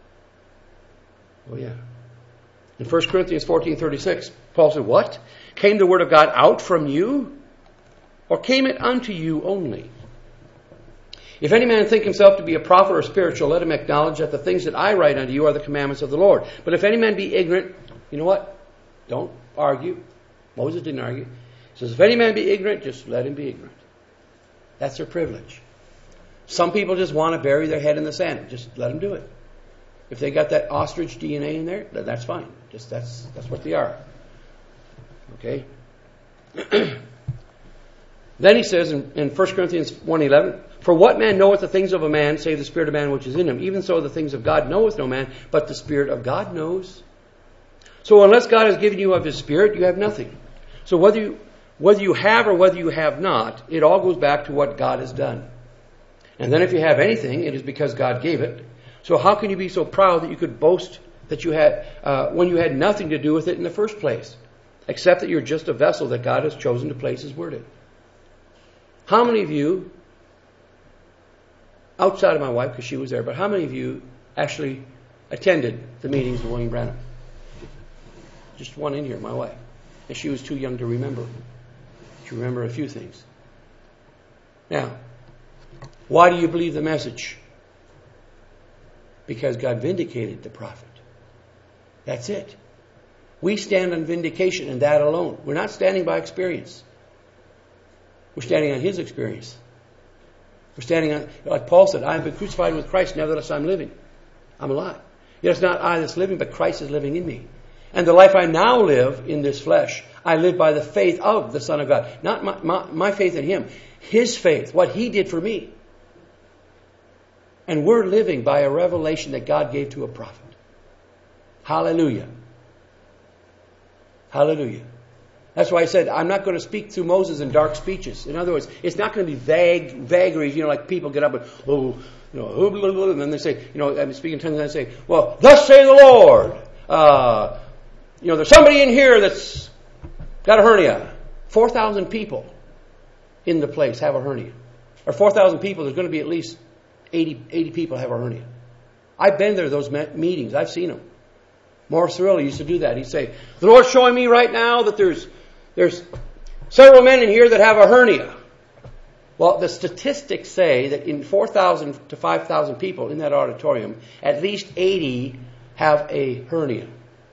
Oh yeah. In First Corinthians fourteen thirty-six, Paul said, what? Came the word of God out from you? Or came it unto you only? If any man think himself to be a prophet or spiritual, let him acknowledge that the things that I write unto you are the commandments of the Lord. But if any man be ignorant, you know what? Don't argue. Moses didn't argue. He says, if any man be ignorant, just let him be ignorant. That's their privilege. Some people just want to bury their head in the sand. Just let them do it. If they got that ostrich D N A in there, that's fine. Just that's that's what they are. Okay? Then he says in, in First Corinthians one eleven, for what man knoweth the things of a man, save the spirit of man which is in him? Even so the things of God knoweth no man, but the Spirit of God knows. So unless God has given you of His Spirit, you have nothing. So whether you whether you have or whether you have not, it all goes back to what God has done. And then if you have anything, it is because God gave it. So how can you be so proud that you could boast that you had uh, when you had nothing to do with it in the first place, except that you're just a vessel that God has chosen to place His word in? How many of you, outside of my wife, because she was there, but how many of you actually attended the meetings of William Branham? Just one in here, my wife. And she was too young to remember. She remembered a few things. Now, why do you believe the message? Because God vindicated the prophet. That's it. We stand on vindication and that alone. We're not standing by experience. We're standing on His experience. We're standing on, like Paul said, I have been crucified with Christ, nevertheless I'm living. I'm alive. Yet it's not I that's living, but Christ is living in me. And the life I now live in this flesh, I live by the faith of the Son of God. Not my, my, my faith in Him. His faith, what He did for me. And we're living by a revelation that God gave to a prophet. Hallelujah. Hallelujah. That's why I said, I'm not going to speak through Moses in dark speeches. In other words, it's not going to be vague, vagaries, you know, like people get up and, oh, you know, and then they say, you know, I'm speaking in tongues and they say, well, thus say the Lord. Uh, you know, there's somebody in here that's got a hernia. four thousand people in the place have a hernia. Or four thousand people, there's going to be at least eighty, eighty people have a hernia. I've been there, those meetings. I've seen them. Morris Cirilli used to do that. He'd say, the Lord's showing me right now that there's there's several men in here that have a hernia. Well, the statistics say that in four thousand to five thousand people in that auditorium, at least eighty have a hernia.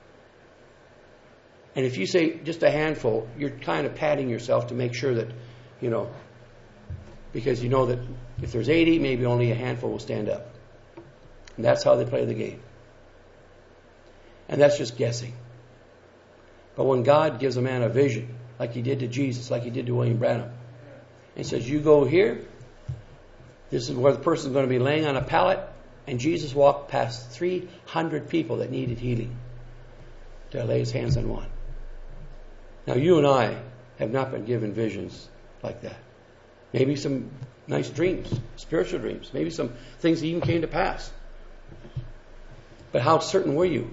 And if you say just a handful, you're kind of patting yourself to make sure that, you know, because you know that if there's eighty, maybe only a handful will stand up. And that's how they play the game. And that's just guessing. But when God gives a man a vision, like He did to Jesus, like He did to William Branham, and says, you go here, this is where the person's going to be laying on a pallet, and Jesus walked past three hundred people that needed healing to lay His hands on one. Now you and I have not been given visions like that. Maybe some nice dreams, spiritual dreams, maybe some things that even came to pass. But how certain were you?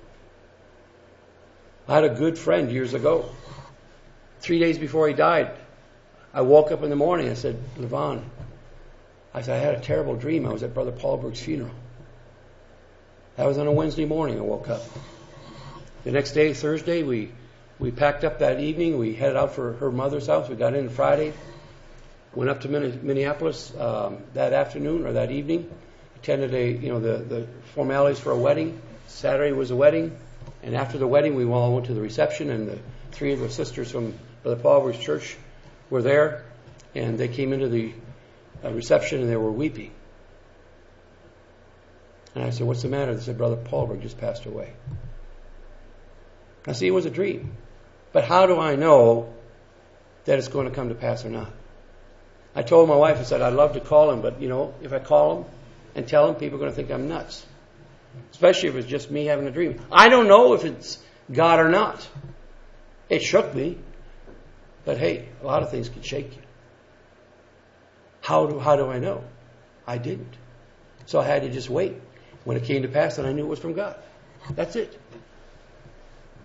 I had a good friend years ago. Three days before he died, I woke up in the morning and I said, Levon, I said, I had a terrible dream. I was at Brother Paulberg's funeral. That was on a Wednesday morning I woke up. The next day, Thursday, we, we packed up that evening. We headed out for her mother's house. We got in Friday. Went up to Minneapolis um, that afternoon or that evening. Attended a, you know, the, the formalities for a wedding. Saturday was a wedding. And after the wedding, we all went to the reception, and the three of the sisters from Brother Paulberg's church were there, and they came into the uh, reception, and they were weeping. And I said, what's the matter? They said, Brother Paulberg just passed away. Now, see, it was a dream. But how do I know that it's going to come to pass or not? I told my wife, I said, I'd love to call him, but, you know, if I call him and tell him, people are going to think I'm nuts. Especially if it's just me having a dream. I don't know if it's God or not. It shook me. But hey, a lot of things can shake you. How do, how do I know? I didn't. So I had to just wait. When it came to pass, then I knew it was from God. That's it.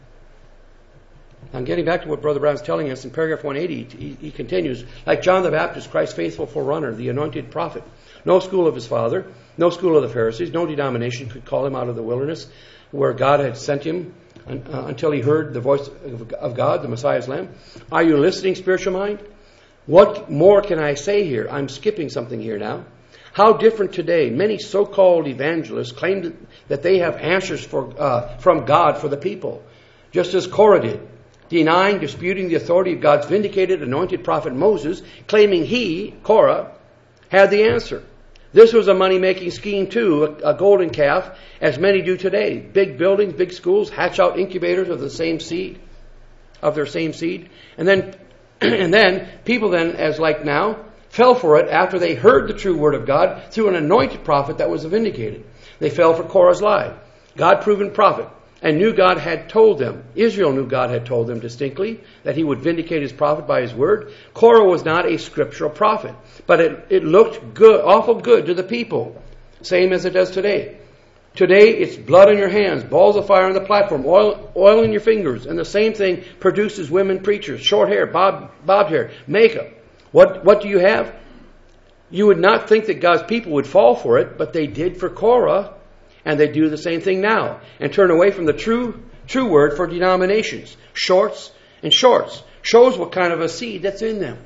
I'm getting back to what Brother Brown's telling us in paragraph one eighty. He, he continues, like John the Baptist, Christ's faithful forerunner, the anointed prophet. No school of his father, no school of the Pharisees, no denomination could call him out of the wilderness where God had sent him uh, until he heard the voice of, of God, the Messiah's Lamb. Are you listening, spiritual mind? What more can I say here? I'm skipping something here now. How different today. Many so-called evangelists claim that they have answers for, uh, from God for the people, just as Korah did, denying, disputing the authority of God's vindicated, anointed prophet Moses, claiming he, Korah, had the answer. This was a money-making scheme too, a, a golden calf, as many do today. Big buildings, big schools, hatch out incubators of the same seed, of their same seed. And then, and then people then, as like now, fell for it after they heard the true word of God through an anointed prophet that was vindicated. They fell for Korah's lie. God-proven prophet, and knew God had told them. Israel knew God had told them distinctly that he would vindicate his prophet by his word. Korah was not a scriptural prophet, but it, it looked good, awful good to the people, same as it does today. Today, it's blood on your hands, balls of fire on the platform, oil, oil in your fingers, and the same thing produces women preachers, short hair, bob, bobbed hair, makeup. What, what do you have? You would not think that God's people would fall for it, but they did for Korah, and they do the same thing now, and turn away from the true, true word for denominations, shorts and shorts. Shows what kind of a seed that's in them.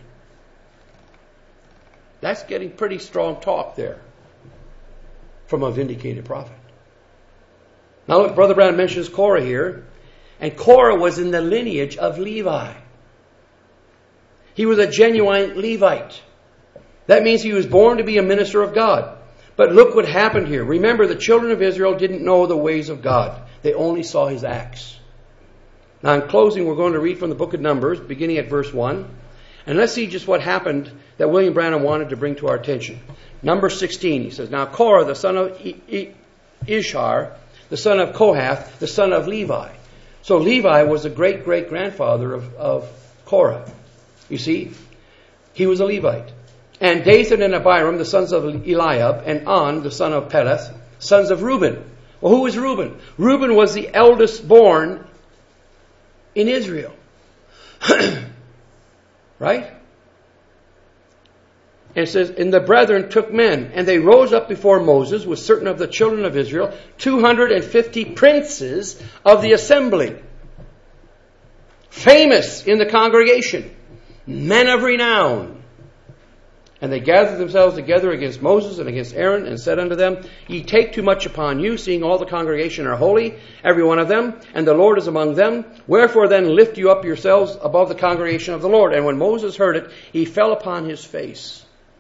That's getting pretty strong talk there from a vindicated prophet. Now look, Brother Brown mentions Korah here, and Korah was in the lineage of Levi. He was a genuine Levite. That means he was born to be a minister of God. But look what happened here. Remember, the children of Israel didn't know the ways of God. They only saw his acts. Now in closing, we're going to read from the book of Numbers, beginning at verse one. And let's see just what happened that William Branham wanted to bring to our attention. Numbers sixteen, he says, Now Korah, the son of Ishar, the son of Kohath, the son of Levi. So Levi was the great-great-grandfather of, of Korah. You see, he was a Levite. And Dathan and Abiram, the sons of Eliab, and On, the son of Peleth, sons of Reuben. Well, who was Reuben? Reuben was the eldest born in Israel. Right? And it says, And the brethren took men, and they rose up before Moses with certain of the children of Israel, two hundred fifty princes of the assembly, famous in the congregation, men of renown. And they gathered themselves together against Moses and against Aaron, and said unto them, Ye take too much upon you, seeing all the congregation are holy, every one of them, and the Lord is among them. Wherefore then lift you up yourselves above the congregation of the Lord. And when Moses heard it, he fell upon his face.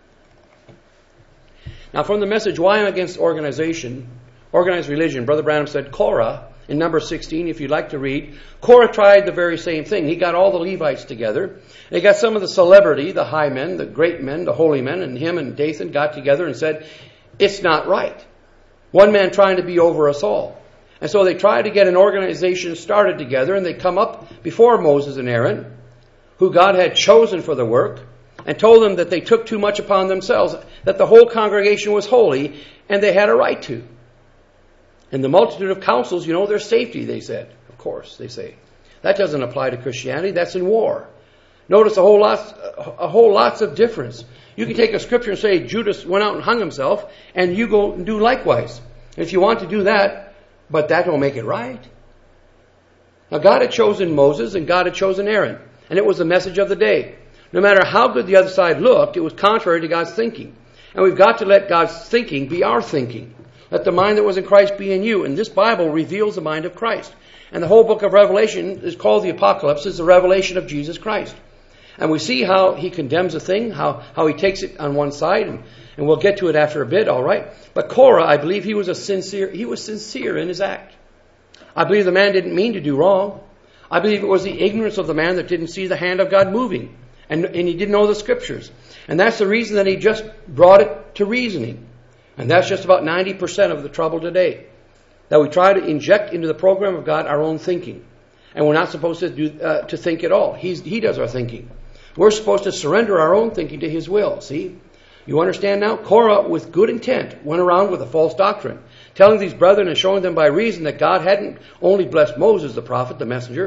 Now from the message, Why I'm Against Organization, Organized Religion, Brother Branham said, Korah, in number sixteen, if you'd like to read, Korah tried the very same thing. He got all the Levites together. They got some of the celebrity, the high men, the great men, the holy men, and him and Dathan got together and said, it's not right. One man trying to be over us all. And so they tried to get an organization started together, and they come up before Moses and Aaron, who God had chosen for the work, and told them that they took too much upon themselves, that the whole congregation was holy, and they had a right to. In the multitude of councils, you know, there's safety, they said. Of course, they say. That doesn't apply to Christianity. That's in war. Notice a whole lot, a whole lots of difference. You can take a scripture and say Judas went out and hung himself, and you go and do likewise. If you want to do that, but that don't make it right. Now God had chosen Moses and God had chosen Aaron, and it was the message of the day. No matter how good the other side looked, it was contrary to God's thinking. And we've got to let God's thinking be our thinking. Let the mind that was in Christ be in you. And this Bible reveals the mind of Christ. And the whole book of Revelation is called the Apocalypse. It's the revelation of Jesus Christ. And we see how he condemns a thing, how, how he takes it on one side, and, and we'll get to it after a bit, all right? But Korah, I believe he was a sincere, he was sincere in his act. I believe the man didn't mean to do wrong. I believe it was the ignorance of the man that didn't see the hand of God moving. And, and he didn't know the scriptures. And that's the reason that he just brought it to reasoning. And that's just about ninety percent of the trouble today. That we try to inject into the program of God our own thinking. And we're not supposed to do uh, to think at all. He's, he does our thinking. We're supposed to surrender our own thinking to his will. See? You understand now? Korah, with good intent, went around with a false doctrine, telling these brethren and showing them by reason that God hadn't only blessed Moses, the prophet, the messenger,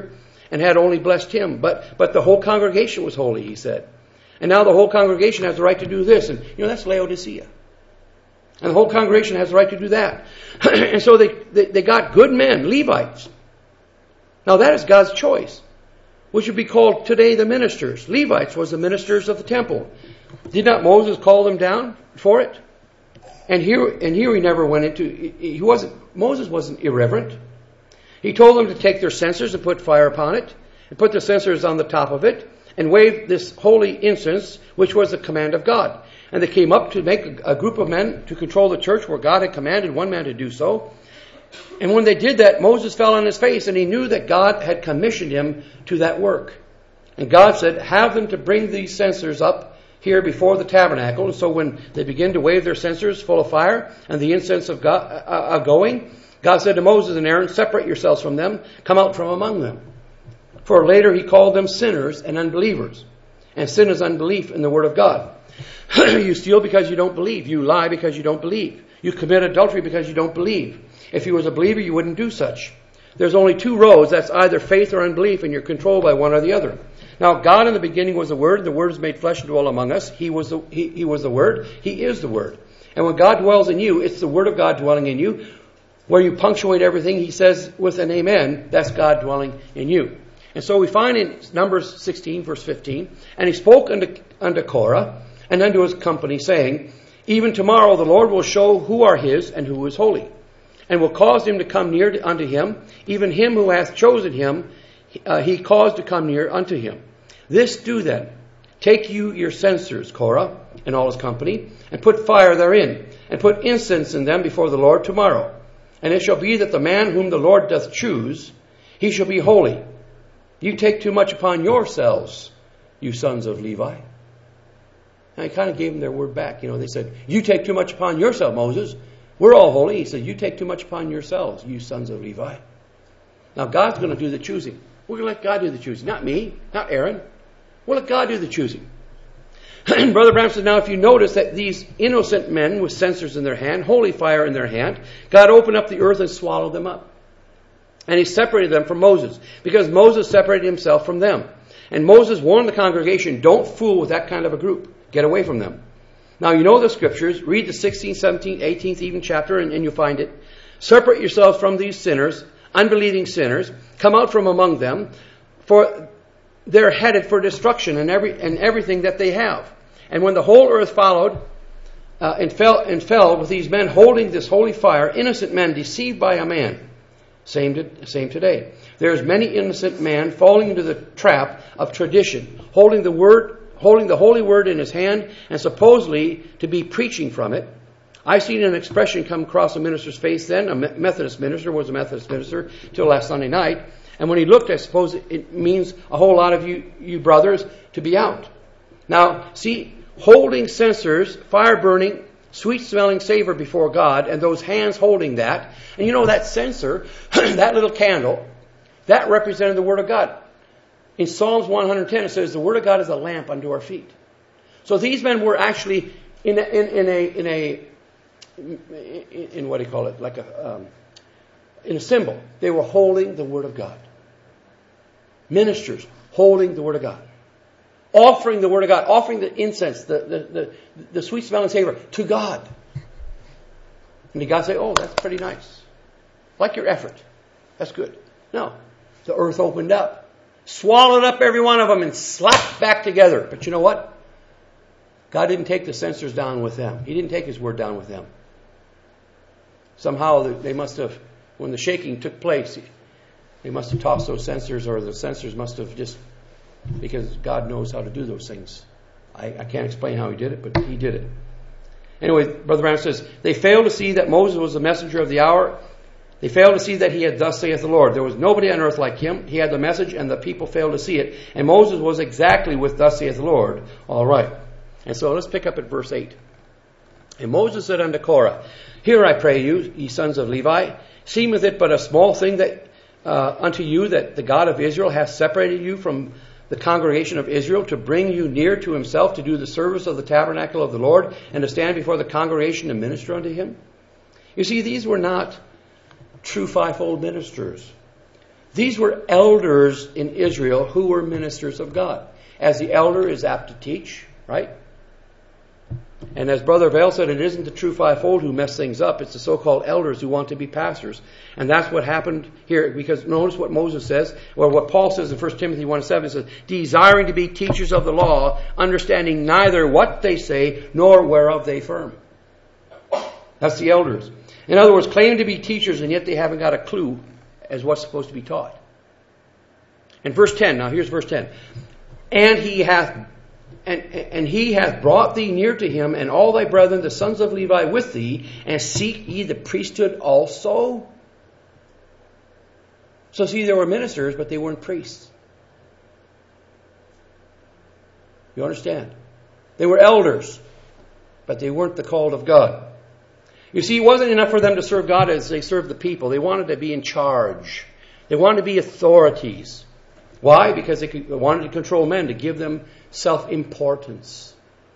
and had only blessed him. But, but the whole congregation was holy, he said. And now the whole congregation has the right to do this. And, you know, that's Laodicea. And the whole congregation has the right to do that. And so they, they, they got good men, Levites. Now that is God's choice, which would be called today the ministers. Levites was the ministers of the temple. Did not Moses call them down for it? And here, and here he never went into, he wasn't, Moses wasn't irreverent. He told them to take their censers and put fire upon it, and put the censers on the top of it, and wave this holy incense, which was the command of God. And they came up to make a, a group of men to control the church where God had commanded one man to do so. And when they did that, Moses fell on his face, and he knew that God had commissioned him to that work. And God said, have them to bring these censers up here before the tabernacle. And so when they begin to wave their censers full of fire and the incense of God uh, uh, going, God said to Moses and Aaron, separate yourselves from them, come out from among them. For later he called them sinners and unbelievers. And sin is unbelief in the word of God. You steal because you don't believe. You lie because you don't believe. You commit adultery because you don't believe. If you was a believer, you wouldn't do such. There's only two roads. That's either faith or unbelief, and you're controlled by one or the other. Now, God in the beginning was the Word. The Word is made flesh and dwell among us. He was the, he, he was the Word. He is the Word. And when God dwells in you, it's the Word of God dwelling in you. Where you punctuate everything, he says with an amen, that's God dwelling in you. And so we find in Numbers sixteen, verse fifteen, and he spoke unto, unto Korah and unto his company, saying, even tomorrow the Lord will show who are his and who is holy, and will cause him to come near to, unto him, even him who hath chosen him, uh, he caused to come near unto him. This do then, take you your censers, Korah, and all his company, and put fire therein, and put incense in them before the Lord tomorrow. And it shall be that the man whom the Lord doth choose, he shall be holy. You take too much upon yourselves, you sons of Levi. And he kind of gave them their word back. You know, they said, you take too much upon yourself, Moses. We're all holy. He said, you take too much upon yourselves, you sons of Levi. Now God's going to do the choosing. We're going to let God do the choosing. Not me, not Aaron. We'll let God do the choosing. And Brother Branham said, now if you notice that these innocent men with censers in their hand, holy fire in their hand, God opened up the earth and swallowed them up. And he separated them from Moses, because Moses separated himself from them. And Moses warned the congregation, don't fool with that kind of a group. Get away from them. Now you know the scriptures. Read the sixteenth, seventeenth, eighteenth even chapter and, and you'll find it. Separate yourselves from these sinners, unbelieving sinners. Come out from among them, for they're headed for destruction and every and everything that they have. And when the whole earth followed uh, and fell and fell with these men holding this holy fire, innocent men deceived by a man. Same to, same today. There's many innocent men falling into the trap of tradition, holding the word, holding the holy word in his hand, and supposedly to be preaching from it. I seen an expression come across a minister's face then. A Methodist minister was a Methodist minister till last Sunday night. And when he looked, I suppose it means a whole lot of you, you brothers to be out. Now, see, holding censers, fire burning, sweet smelling savor before God, and those hands holding that. And you know that censer, that little candle, that represented the Word of God. In Psalms one ten it says the Word of God is a lamp unto our feet. So these men were actually in a, in, in a, in a, in, in what do you call it, like a, um, in a symbol. They were holding the Word of God. Ministers holding the Word of God. Offering the Word of God, offering the incense, the, the, the, the sweet smelling savor to God. And God say, oh, that's pretty nice. Like your effort. That's good. No. The earth opened up. Swallowed up every one of them and slapped back together. But you know what? God didn't take the censers down with them. He didn't take His Word down with them. Somehow they must have, when the shaking took place, they must have tossed those censers, or the censers must have just, because God knows how to do those things. I, I can't explain how He did it, but He did it. Anyway, Brother Branham says, they failed to see that Moses was the messenger of the hour. They failed to see that he had thus saith the Lord. There was nobody on earth like him. He had the message, and the people failed to see it. And Moses was exactly with thus saith the Lord. All right. And so let's pick up at verse eight. And Moses said unto Korah, hear I pray you, ye sons of Levi, seemeth it but a small thing that uh, unto you that the God of Israel hath separated you from the congregation of Israel, to bring you near to himself, to do the service of the tabernacle of the Lord, and to stand before the congregation and minister unto him? You see, these were not true fivefold ministers. These were elders in Israel who were ministers of God. As the elder is apt to teach, right? And as Brother Vail said, it isn't the true fivefold who mess things up. It's the so-called elders who want to be pastors. And that's what happened here. Because notice what Moses says, or what Paul says in First Timothy one seven. It says, desiring to be teachers of the law, understanding neither what they say, nor whereof they affirm. That's the elders. In other words, claim to be teachers, and yet they haven't got a clue as what's supposed to be taught. And verse ten, now here's verse ten. And he hath And, and he hath brought thee near to him, and all thy brethren, the sons of Levi, with thee, and seek ye the priesthood also? So see, there were ministers, but they weren't priests. You understand? They were elders, but they weren't the called of God. You see, it wasn't enough for them to serve God as they served the people. They wanted to be in charge. They wanted to be authorities. Why? Because they, could, they wanted to control men, to give them self-importance.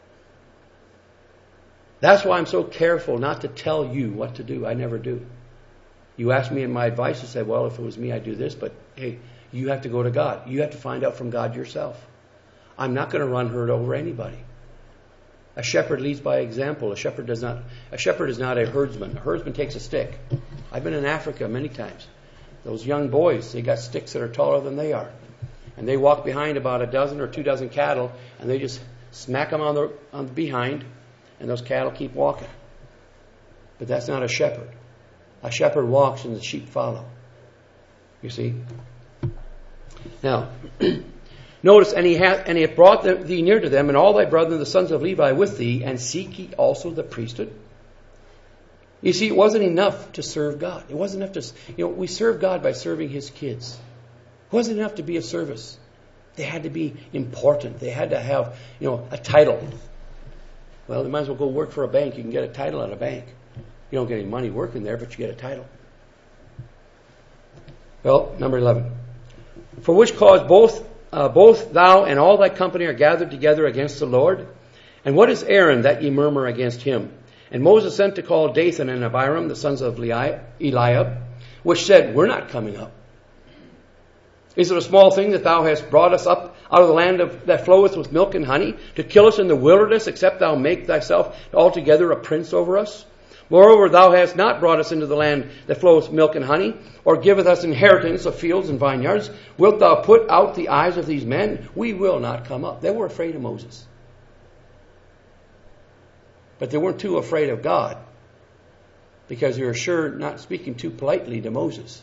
That's why I'm so careful not to tell you what to do. I never do. You ask me in my advice, I say, well, if it was me, I'd do this. But hey, you have to go to God. You have to find out from God yourself. I'm not going to run herd over anybody. A shepherd leads by example. A shepherd does not. A shepherd is not a herdsman. A herdsman takes a stick. I've been in Africa many times. Those young boys, they got sticks that are taller than they are. And they walk behind about a dozen or two dozen cattle, and they just smack them on the, on the behind, and those cattle keep walking. But that's not a shepherd. A shepherd walks and the sheep follow. You see? Now, notice, and he hath and he hath brought thee near to them, and all thy brethren, the sons of Levi, with thee, and seek ye also the priesthood. You see, it wasn't enough to serve God. It wasn't enough to, you know, we serve God by serving His kids. It wasn't enough to be a service. They had to be important. They had to have, you know, a title. Well, you might as well go work for a bank. You can get a title at a bank. You don't get any money working there, but you get a title. Well, number eleven. For which cause both uh, both thou and all thy company are gathered together against the Lord? And what is Aaron that ye murmur against him? And Moses sent to call Dathan and Abiram, the sons of Eliab, which said, we're not coming up. Is it a small thing that thou hast brought us up out of the land of, that floweth with milk and honey, to kill us in the wilderness, except thou make thyself altogether a prince over us? Moreover, thou hast not brought us into the land that floweth milk and honey, or giveth us inheritance of fields and vineyards. Wilt thou put out the eyes of these men? We will not come up. They were afraid of Moses. But they weren't too afraid of God, because they were sure not speaking too politely to Moses.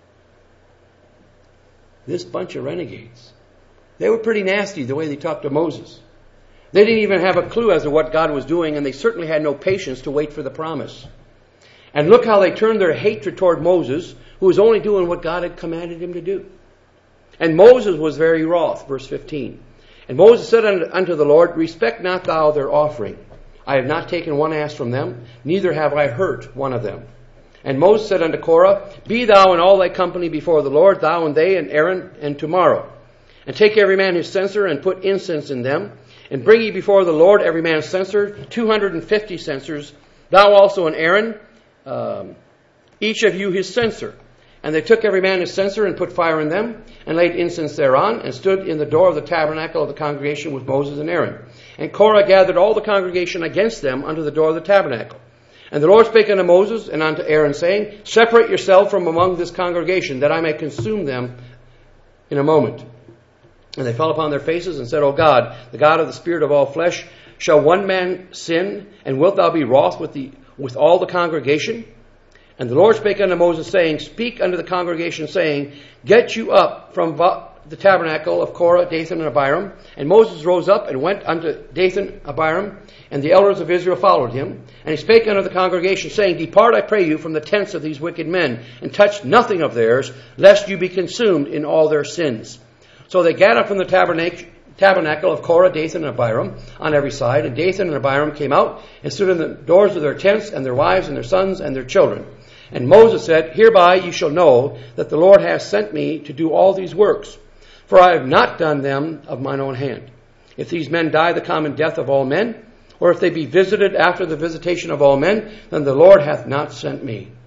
This bunch of renegades, they were pretty nasty the way they talked to Moses. They didn't even have a clue as to what God was doing, and they certainly had no patience to wait for the promise. And look how they turned their hatred toward Moses, who was only doing what God had commanded him to do. And Moses was very wroth, verse fifteen. And Moses said unto the Lord, respect not thou their offering. I have not taken one ass from them, neither have I hurt one of them. And Moses said unto Korah, be thou and all thy company before the Lord, thou and they and Aaron, and tomorrow. And take every man his censer, and put incense in them. And bring ye before the Lord every man's censer, two hundred and fifty censers, thou also and Aaron, um, each of you his censer. And they took every man his censer, and put fire in them, and laid incense thereon, and stood in the door of the tabernacle of the congregation with Moses and Aaron. And Korah gathered all the congregation against them unto the door of the tabernacle. And the Lord spake unto Moses and unto Aaron, saying, separate yourself from among this congregation, that I may consume them in a moment. And they fell upon their faces and said, O God, the God of the spirit of all flesh, shall one man sin, and wilt thou be wroth with the with all the congregation? And the Lord spake unto Moses, saying, speak unto the congregation, saying, get you up from the tabernacle of Korah, Dathan, and Abiram. And Moses rose up and went unto Dathan, Abiram, and the elders of Israel followed him. And he spake unto the congregation, saying, depart, I pray you, from the tents of these wicked men, and touch nothing of theirs, lest you be consumed in all their sins. So they gathered from the tabernacle, tabernacle of Korah, Dathan, and Abiram on every side. And Dathan and Abiram came out and stood in the doors of their tents, and their wives and their sons and their children. And Moses said, hereby you shall know that the Lord hath sent me to do all these works, for I have not done them of mine own hand. If these men die the common death of all men, or if they be visited after the visitation of all men, then the Lord hath not sent me.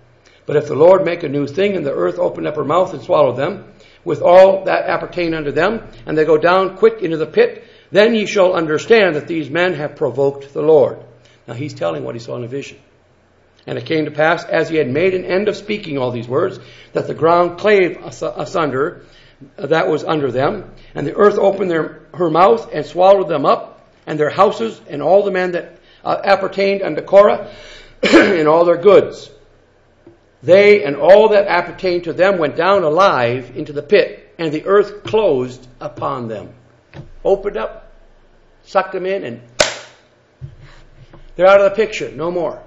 But if the Lord make a new thing, and the earth open up her mouth and swallow them, with all that appertain unto them, and they go down quick into the pit, then ye shall understand that these men have provoked the Lord. Now he's telling what he saw in a vision. And it came to pass, as he had made an end of speaking all these words, that the ground clave asunder that was under them, and the earth opened their, her mouth and swallowed them up, and their houses, and all the men that uh, appertained unto Korah, and all their goods. They and all that appertained to them went down alive into the pit, and the earth closed upon them. Opened up, sucked them in, and they're out of the picture. No more.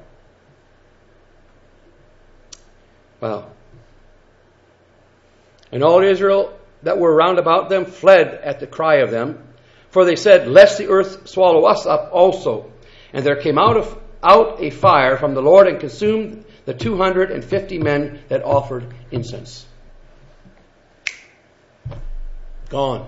Wow. And all Israel that were round about them fled at the cry of them, for they said, lest the earth swallow us up also. And there came out of out a fire from the Lord and consumed the two hundred and fifty men that offered incense. Gone.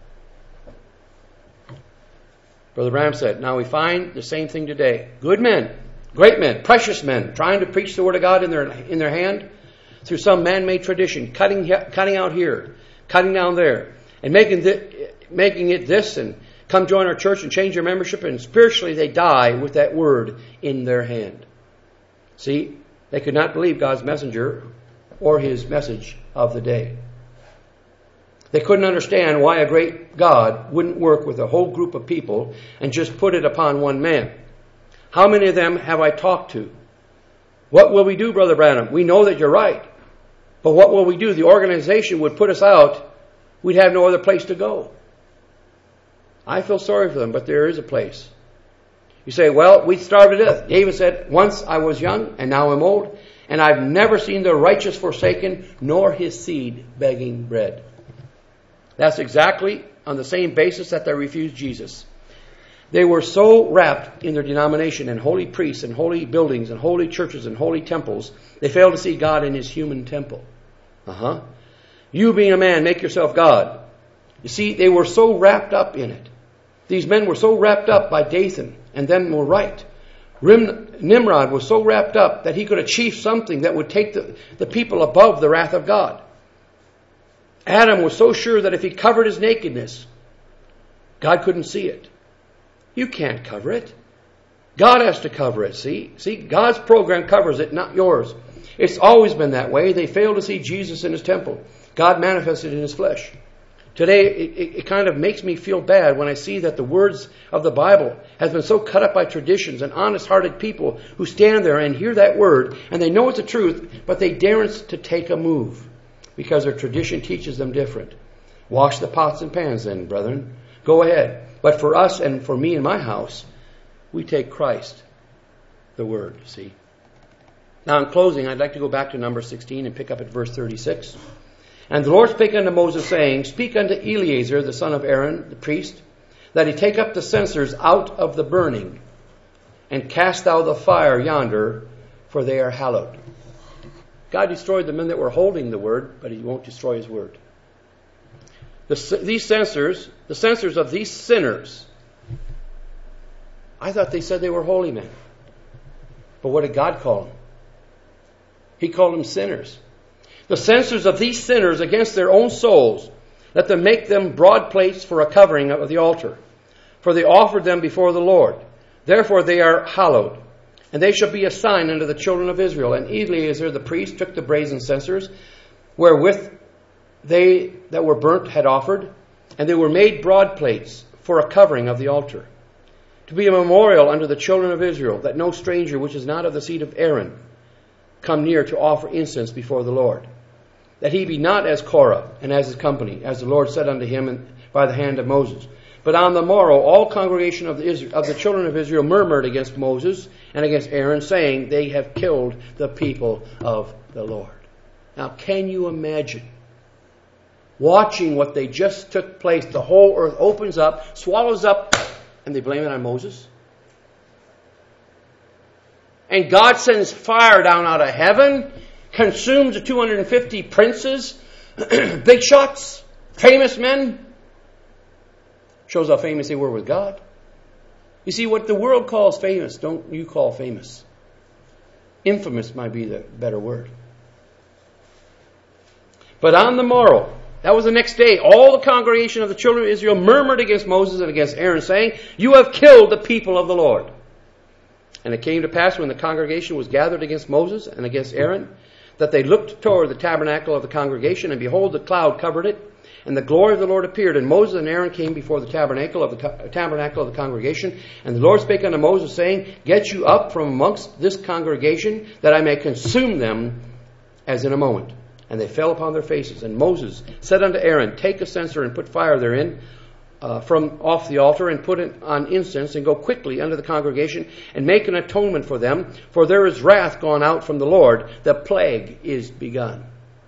Brother Branham said, now we find the same thing today. Good men, great men, precious men, trying to preach the Word of God in their in their hand through some man-made tradition, cutting cutting out here, cutting down there, and making th- making it this, and come join our church and change your membership, and spiritually they die with that Word in their hand. See, they could not believe God's messenger or His message of the day. They couldn't understand why a great God wouldn't work with a whole group of people and just put it upon one man. How many of them have I talked to? What will we do, Brother Branham? We know that you're right. But what will we do? The organization would put us out. We'd have no other place to go. I feel sorry for them, but there is a place. You say, well, we starved to death. David said, once I was young and now I'm old, and I've never seen the righteous forsaken, nor his seed begging bread. That's exactly on the same basis that they refused Jesus. They were so wrapped in their denomination and holy priests and holy buildings and holy churches and holy temples, they failed to see God in His human temple. Uh-huh. You being a man, make yourself God. You see, they were so wrapped up in it. These men were so wrapped up by Dathan and then were right. Rim, Nimrod was so wrapped up that he could achieve something that would take the, the people above the wrath of God. Adam was so sure that if he covered his nakedness, God couldn't see it. You can't cover it. God has to cover it, see? See, God's program covers it, not yours. It's always been that way. They failed to see Jesus in His temple. God manifested in His flesh. Today, it, it, it kind of makes me feel bad when I see that the words of the Bible has been so cut up by traditions and honest-hearted people who stand there and hear that word, and they know it's the truth, but they daren't to take a move because their tradition teaches them different. Wash the pots and pans then, brethren. Go ahead. But for us and for me and my house, we take Christ, the Word, see. Now in closing, I'd like to go back to number sixteen and pick up at verse thirty-six. And the Lord spake unto Moses, saying, speak unto Eleazar, the son of Aaron, the priest, that he take up the censers out of the burning, and cast thou the fire yonder, for they are hallowed. God destroyed the men that were holding the Word, but He won't destroy His Word. The, these censers, the censers of these sinners, I thought they said they were holy men. But what did God call them? He called them sinners. The censers of these sinners against their own souls, let them make them broad plates for a covering of the altar. For they offered them before the Lord. Therefore they are hallowed. And they shall be a sign unto the children of Israel. And Eleazar the priest took the brazen censers, wherewith they that were burnt had offered, and they were made broad plates for a covering of the altar, to be a memorial unto the children of Israel, that no stranger which is not of the seed of Aaron come near to offer incense before the Lord, that he be not as Korah and as his company, as the Lord said unto him by the hand of Moses. But on the morrow all congregation of the, Israel, of the children of Israel murmured against Moses and against Aaron, saying, they have killed the people of the Lord. Now can you imagine watching what they just took place? The whole earth opens up, swallows up, and they blame it on Moses. And God sends fire down out of heaven, consumes the two hundred fifty princes, big shots, famous men. Shows how famous they were with God. You see, what the world calls famous, don't you call famous. Infamous might be the better word. But on the morrow, that was the next day, all the congregation of the children of Israel murmured against Moses and against Aaron, saying, You have killed the people of the Lord. And it came to pass when the congregation was gathered against Moses and against Aaron, that they looked toward the tabernacle of the congregation, and behold, the cloud covered it, and the glory of the Lord appeared. And Moses and Aaron came before the tabernacle of the co- tabernacle of the congregation. And the Lord spake unto Moses, saying, Get you up from amongst this congregation, that I may consume them as in a moment. And they fell upon their faces. And Moses said unto Aaron, Take a censer and put fire therein uh, from off the altar, and put it on incense, and go quickly unto the congregation, and make an atonement for them. For there is wrath gone out from the Lord, the plague is begun.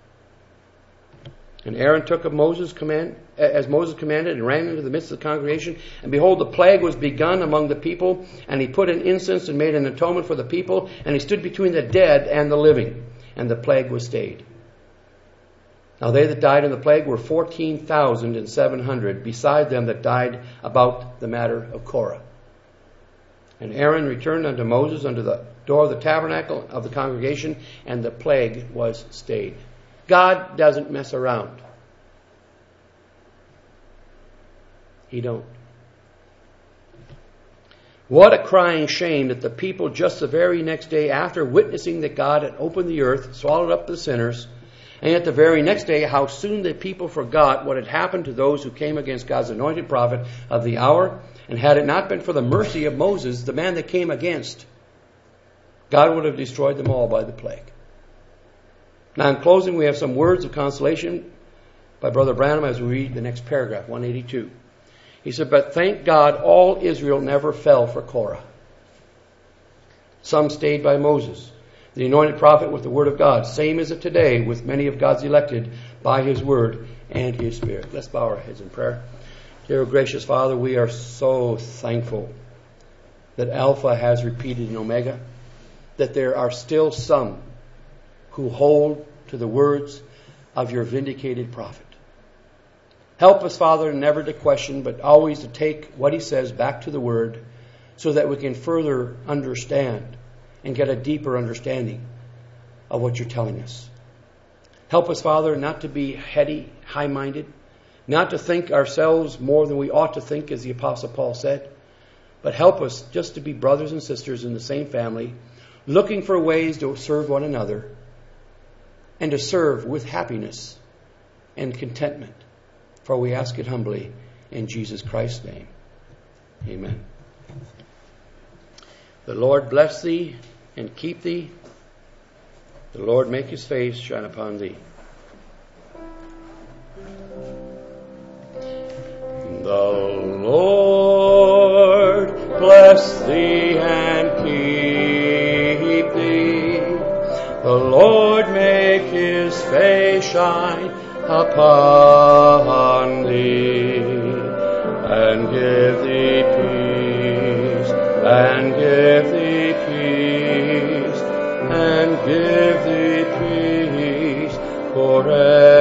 And Aaron took of Moses' command, as Moses commanded, and ran into the midst of the congregation. And behold, the plague was begun among the people. And he put an incense and made an atonement for the people. And he stood between the dead and the living. And the plague was stayed. Now they that died in the plague were fourteen thousand and seven hundred, beside them that died about the matter of Korah. And Aaron returned unto Moses unto the door of the tabernacle of the congregation, and the plague was stayed. God doesn't mess around. He don't. What a crying shame that the people just the very next day, after witnessing that God had opened the earth, swallowed up the sinners, and yet the very next day, how soon the people forgot what had happened to those who came against God's anointed prophet of the hour. And had it not been for the mercy of Moses, the man that came against, God would have destroyed them all by the plague. Now in closing, we have some words of consolation by Brother Branham as we read the next paragraph, one eighty-two. He said, But thank God all Israel never fell for Korah. Some stayed by Moses, the anointed prophet, with the word of God. Same is it today with many of God's elected by his word and his spirit. Let's bow our heads in prayer. Dear gracious Father, we are so thankful that Alpha has repeated in Omega, that there are still some who hold to the words of your vindicated prophet. Help us, Father, never to question, but always to take what he says back to the word, so that we can further understand and get a deeper understanding of what you're telling us. Help us, Father, not to be heady, high-minded, not to think ourselves more than we ought to think, as the Apostle Paul said, but help us just to be brothers and sisters in the same family, looking for ways to serve one another, and to serve with happiness and contentment. For we ask it humbly in Jesus Christ's name. Amen. The Lord bless thee and keep thee. The Lord make his face shine upon thee. The Lord bless thee and keep thee. The Lord make his face shine upon thee, and give thee peace, and give thee peace, and give thee peace forever.